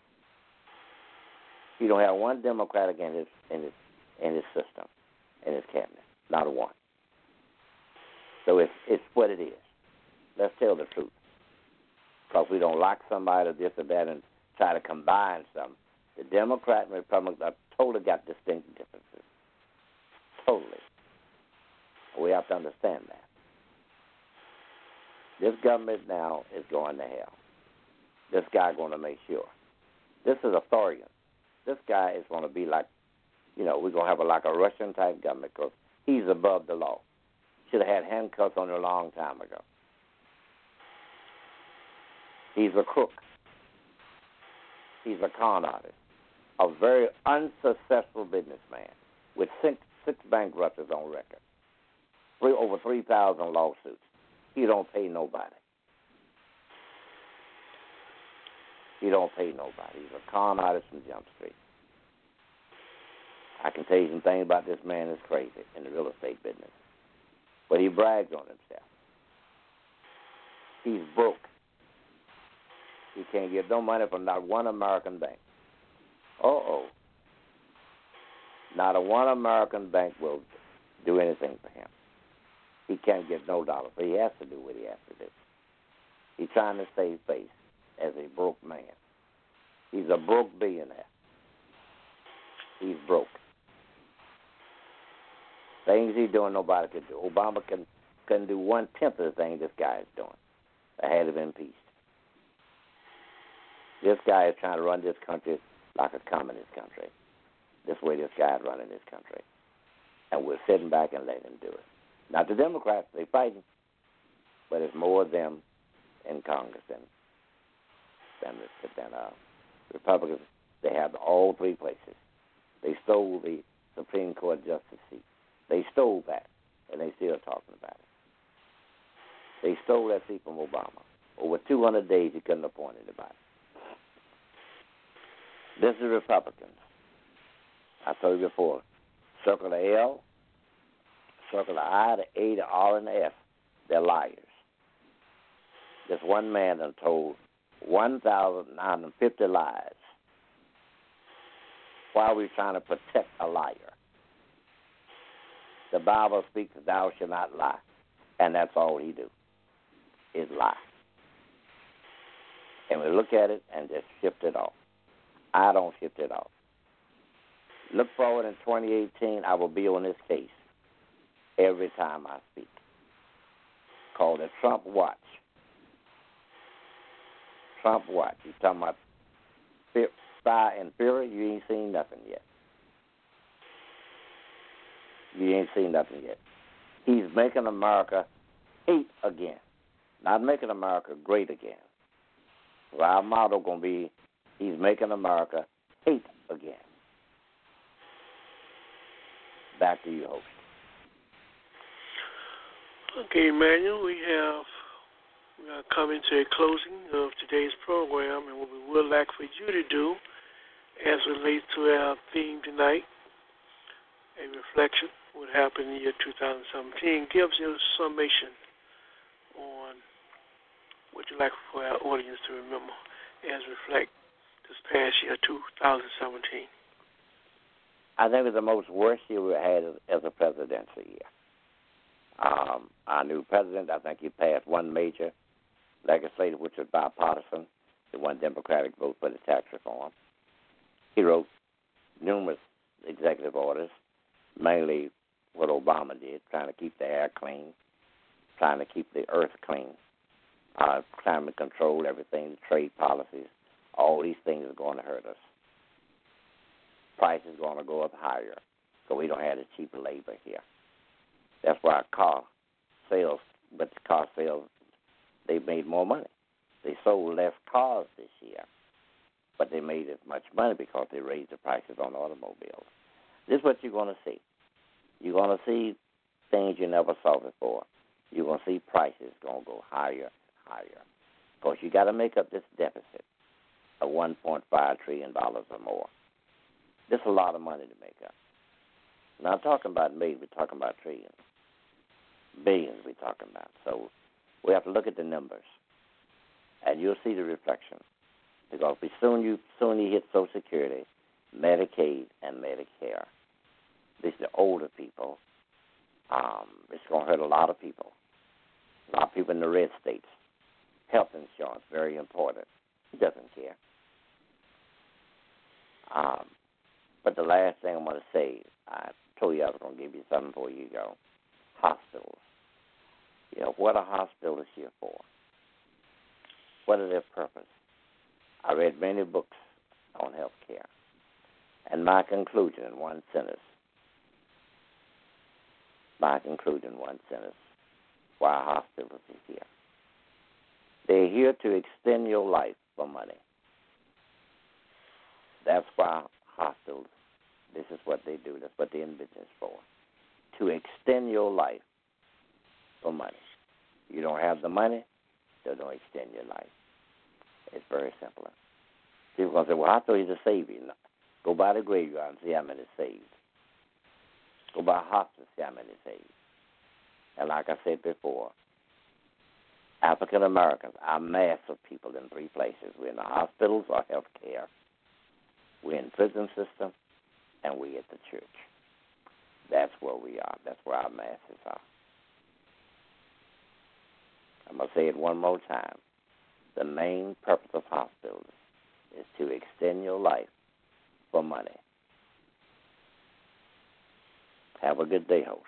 You don't have one Democrat in his system, in his cabinet. Not a one. So it's what it is. Let's tell the truth. Because we don't like somebody or this or that and try to combine some. The Democrat and Republicans are totally got distinct differences. Totally. We have to understand that. This government now is going to hell. This guy going to make sure. This is authoritarian. This guy is going to be like, we're going to have like a Russian-type government because he's above the law. Should have had handcuffs on him a long time ago. He's a crook. He's a con artist. A very unsuccessful businessman with six bankruptcies on record. Over 3,000 lawsuits. He don't pay nobody. He don't pay nobody. He's a con artist from Jump Street. I can tell you some things about this man that's crazy in the real estate business. But he brags on himself. He's broke. He can't get no money from not one American bank. Not a one American bank will do anything for him. He can't get no dollar, so he has to do what he has to do. He's trying to save face as a broke man. He's a broke billionaire. He's broke. Things he's doing, nobody could do. Obama couldn't do 1/10 of the thing this guy is doing. I had him impeached. This guy is trying to run this country like a communist country. This way this guy is running this country. And we're sitting back and letting him do it. Not the Democrats, they're fighting. But it's more of them in Congress than Republicans. They have all three places. They stole the Supreme Court justice seat. They stole that, and they still talking about it. They stole that seat from Obama. Over 200 days, he couldn't appoint anybody. This is Republicans. I told you before, circle the L, circle the I, the A, the R, and the F. They're liars. This one man done told 1,950 lies. Why are we trying to protect a liar? The Bible speaks, thou shalt not lie. And that's all he do, is lie. And we look at it and just shift it off. I don't shift it off. Look forward in 2018, I will be on this case every time I speak. Called the Trump Watch. Trump Watch. You talking about spy and fury? You ain't seen nothing yet. You ain't seen nothing yet. He's making America hate again. Not making America great again. So our motto going to be, he's making America hate again. Back to you, host. Okay, Emmanuel, we are coming to a closing of today's program, and what we would like for you to do, as relates to our theme tonight, a reflection, what happened in the year 2017, gives you a summation on what you'd like for our audience to remember as reflect this past year, 2017. I think it's the most worst year we had as a presidential year. Our new president, I think he passed one major legislative, which was bipartisan, the one Democratic vote for the tax reform. He wrote numerous executive orders, mainly what Obama did, trying to keep the air clean, trying to keep the earth clean, trying to control everything, the trade policies. All these things are going to hurt us. Price is going to go up higher, so we don't have the cheap labor here. That's why car sales they made more money. They sold less cars this year, but they made as much money because they raised the prices on automobiles. This is what you're going to see. You're going to see things you never saw before. You're going to see prices going to go higher and higher. Of course, you got to make up this deficit of $1.5 trillion or more. This is a lot of money to make up. Not talking about millions, we're talking about trillions. Billions we're talking about. So we have to look at the numbers, and you'll see the reflection. Because soon you hit Social Security, Medicaid, and Medicare. These are the older people. It's going to hurt a lot of people. A lot of people in the red states. Health insurance, very important. He doesn't care. But the last thing I'm going to say, I told you I was going to give you something before you go. Hospitals. You know, what are hospitals here for? What is their purpose? I read many books on health care. And my conclusion in one sentence, why hospitals are here. They're here to extend your life for money. That's why hospitals, this is what they do. That's what they're in business for. To extend your life for money. You don't have the money, they don't extend your life. It's very simple. People are going to say, well, I thought he's a savior. No. Go by the graveyard and see how many saved. Go by hospice, see how many saved. And like I said before, African Americans, our mass of people in three places. We're in the hospitals or health care. We're in prison system, and we're at the church. That's where we are. That's where our masses are. I'm going to say it one more time. The main purpose of hospitals is to extend your life for money. Have a good day, host.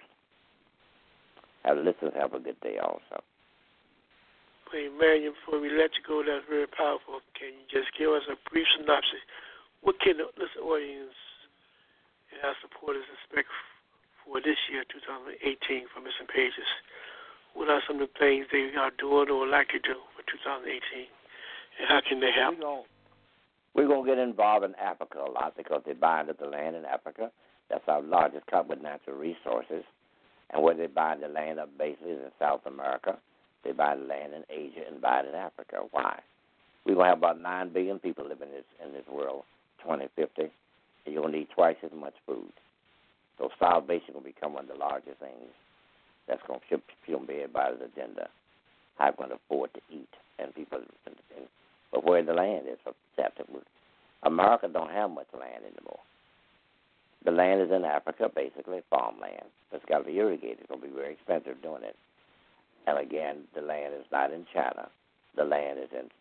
Have the listeners have a good day also. Well, Emmanuel, before we let you go, that's very powerful. Can you just give us a brief synopsis? What can the listening audience and our supporters expect for this year, 2018, from Missing Pages? What are some of the things they are doing or like to do for 2018? And how can they help? We're going to get involved in Africa a lot because they're buying up the land in Africa. That's our largest country with natural resources. And where they buy the land up basically is in South America. They buy the land in Asia and buy it in Africa. Why? We're going to have about 9 billion people living in this world 2050, and you're going to need twice as much food. So starvation will become one of the largest things that's going to shift people be everybody's agenda. How are we going to afford to eat? And people, but where the land is, America don't have much land anymore. The land is in Africa, basically farmland. It's got to be irrigated. It's going to be very expensive doing it. And again, the land is not in China. The land is in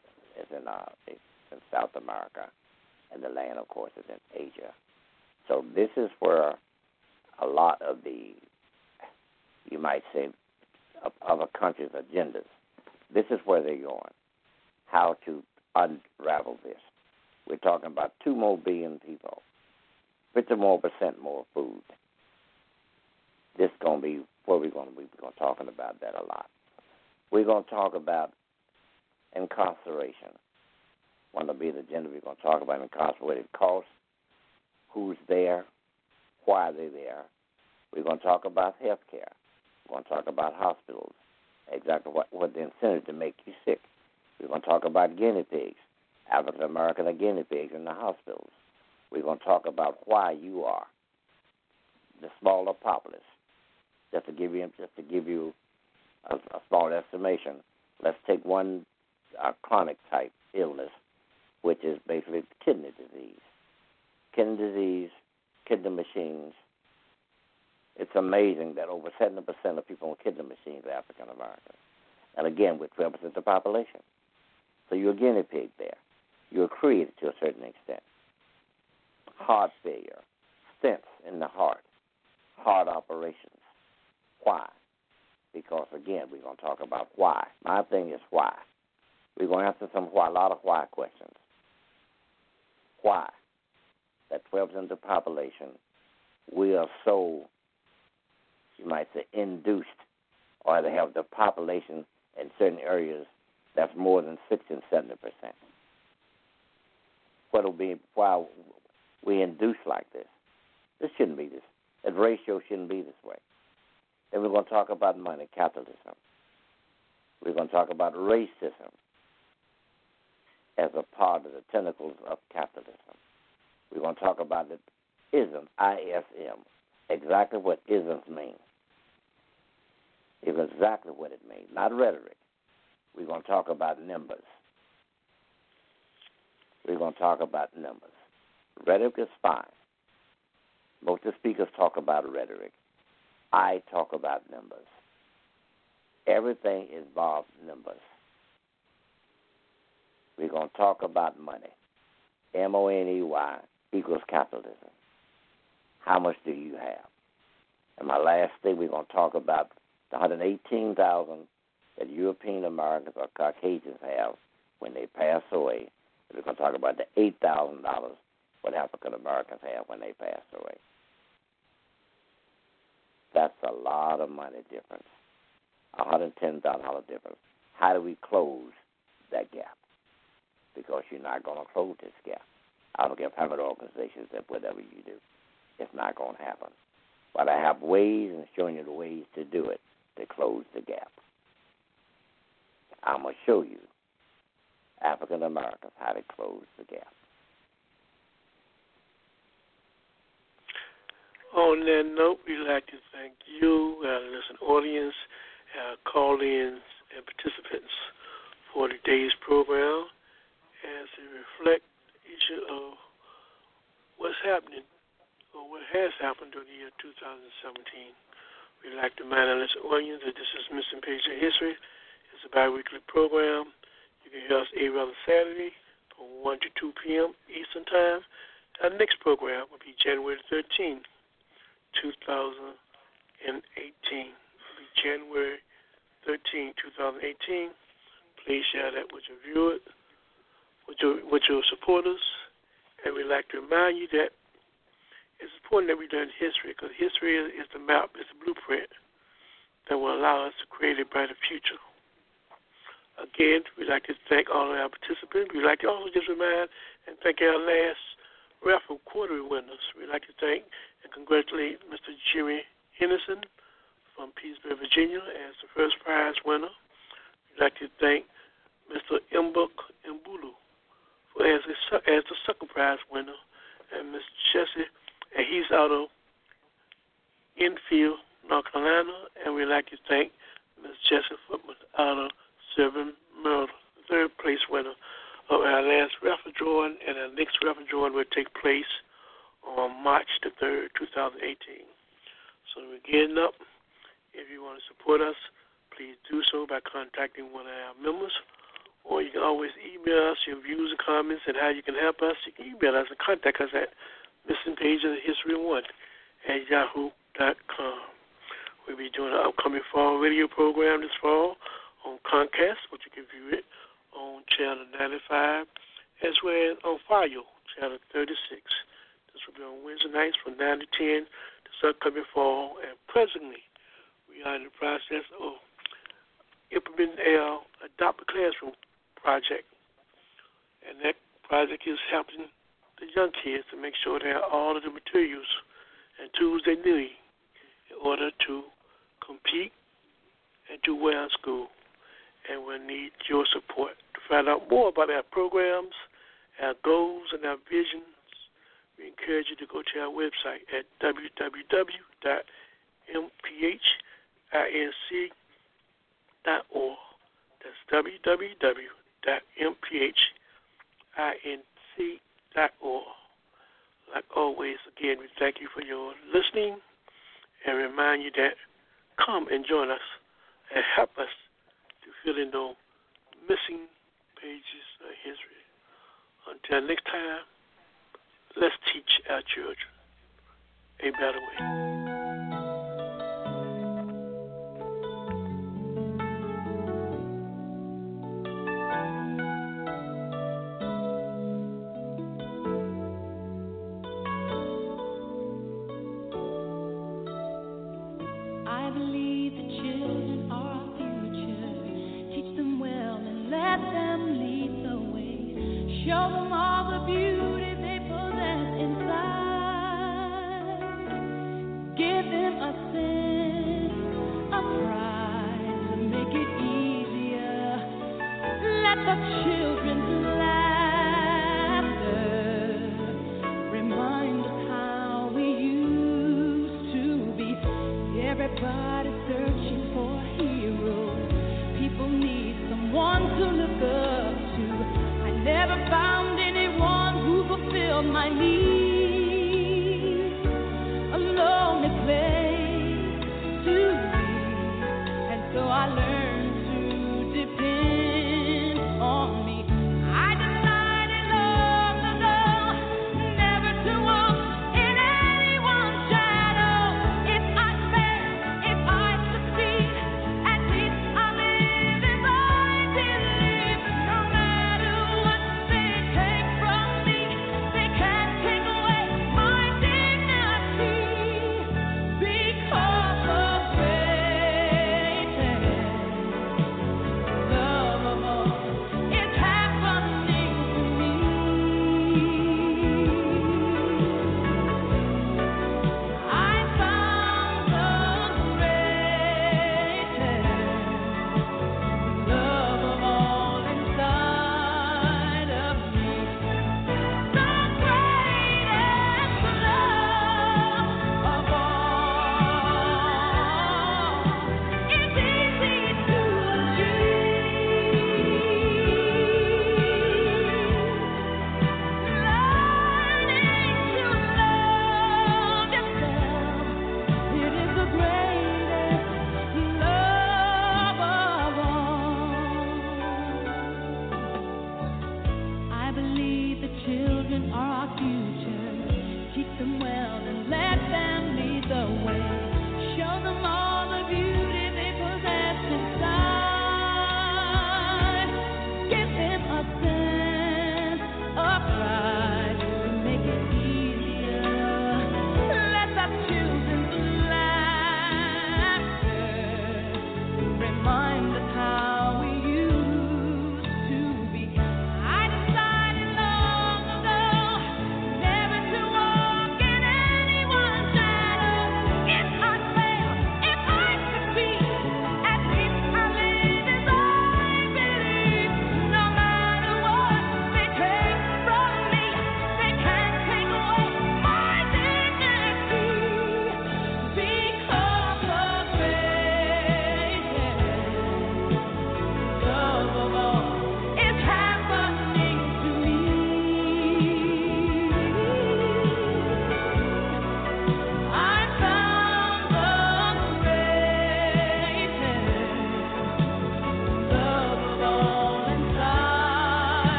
South America, and the land, of course, is in Asia. So this is where a lot of the, you might say, other countries' agendas. This is where they're going. How to unravel this. We're talking about 2 more billion people, 50% more food. This is going to be where we're going to be talking about that a lot. We're going to talk about incarceration. One will be the agenda. We're going to talk about incarcerated costs, who's there, why are they there. We're going to talk about health care. We're going to talk about hospitals, exactly what the incentive to make you sick. We're going to talk about guinea pigs. African American are guinea pigs in the hospitals. We're going to talk about why you are the smaller populace. Just to give you a small estimation, let's take one chronic type illness, which is basically kidney disease. Kidney machines. It's amazing that over 70% of people on kidney machines are African Americans. And again, we're 12% of the population. So you're a guinea pig there. You're created to a certain extent. Heart failure, stents in the heart, heart operations. Why? Because, again, we're going to talk about why. My thing is why. We're going to answer a lot of why questions. Why? That 12% of the population, we are so, you might say, induced, or they have the population in certain areas That's more than 60 and 70%. What'll be why we induce like this? This shouldn't be this. That ratio shouldn't be this way. Then we're going to talk about money, capitalism. We're going to talk about racism as a part of the tentacles of capitalism. We're going to talk about the ism, ISM, exactly what isms mean. It's exactly what it means, not rhetoric. We're going to talk about numbers. We're going to talk about numbers. Rhetoric is fine. Most of the speakers talk about rhetoric. I talk about numbers. Everything involves numbers. We're going to talk about money. money equals capitalism. How much do you have? And my last thing, we're going to talk about the 118,000 that European Americans or Caucasians have when they pass away. We're going to talk about the $8,000 what African Americans have when they pass away. That's a lot of money difference, $110,000 difference. How do we close that gap? Because you're not going to close this gap. I don't care how many organizations that whatever you do, it's not going to happen. But I have ways and showing you the ways to do it to close the gap. I'm going to show you, African Americans, how to close the gap. On that note, we'd like to thank you, our listening audience, our call-ins and participants for today's program as it reflects the issue of what's happening or what has happened during the year 2017. We'd like to remind our listening audience that this is Missing Page of History. It's a bi-weekly program. You can hear us every other Saturday from 1 to 2 p.m. Eastern Time. Our next program will be January 13th. 2018. It'll be January 13, 2018. Please share that with your viewers, with your supporters. And we'd like to remind you that it's important that we learn history because history is the map, it's the blueprint that will allow us to create a brighter future. Again, we'd like to thank all of our participants. We'd like to also just remind and thank our last raffle quarterly winners. We'd like to thank and congratulate Mr. Jimmy Henderson from Petersburg, Virginia, as the first prize winner. We'd like to thank Mr. Mbuk Mbulu as the second prize winner, and Ms. Jesse, and he's out of Enfield, North Carolina, and we'd like to thank Ms. Jesse Footman out of Severn, Maryland, the third place winner of our last raffle drawing, and our next raffle drawing will take place on March the 3rd, 2018. So we're getting up. If you want to support us, please do so by contacting one of our members, or you can always email us your views and comments and how you can help us. You can email us and contact us at missingpageofhistory1@yahoo.com. We'll be doing an upcoming fall radio program this fall on Comcast, which you can view it on Channel 95, as well as on FIO, Channel 36. This will be on Wednesday nights from 9 to 10 this upcoming fall. And presently, we are in the process of implementing our Adopt a Classroom project. And that project is helping the young kids to make sure they have all of the materials and tools they need in order to compete and do well in school. And we'll need your support. To find out more about our programs, our goals, and our visions, we encourage you to go to our website at www.mphinc.org. That's www.mphinc.org. Like always, again, we thank you for your listening and remind you that come and join us and help us to fill in those missing pages of history. Until next time, let's teach our children a better way. I believe the children are our future. Teach them well and let the children's laughter remind us how we used to be. Everybody searching for a hero. People need someone to look up to. I never found anyone who fulfilled my needs. A lonely place to be, and so I learned to depend on me. I decided long ago never to walk in anyone's shadow. If I fail, if I succeed, at least I live as I believe. No matter what they take from me, they can't take away my dignity. Because of greatness, love of all is happening to me. I found the greatest love of all inside of me. The greatest love of all is easy to achieve. Learning to love yourself, it is the greatest love of all. I believe the children are our future. Teach them well.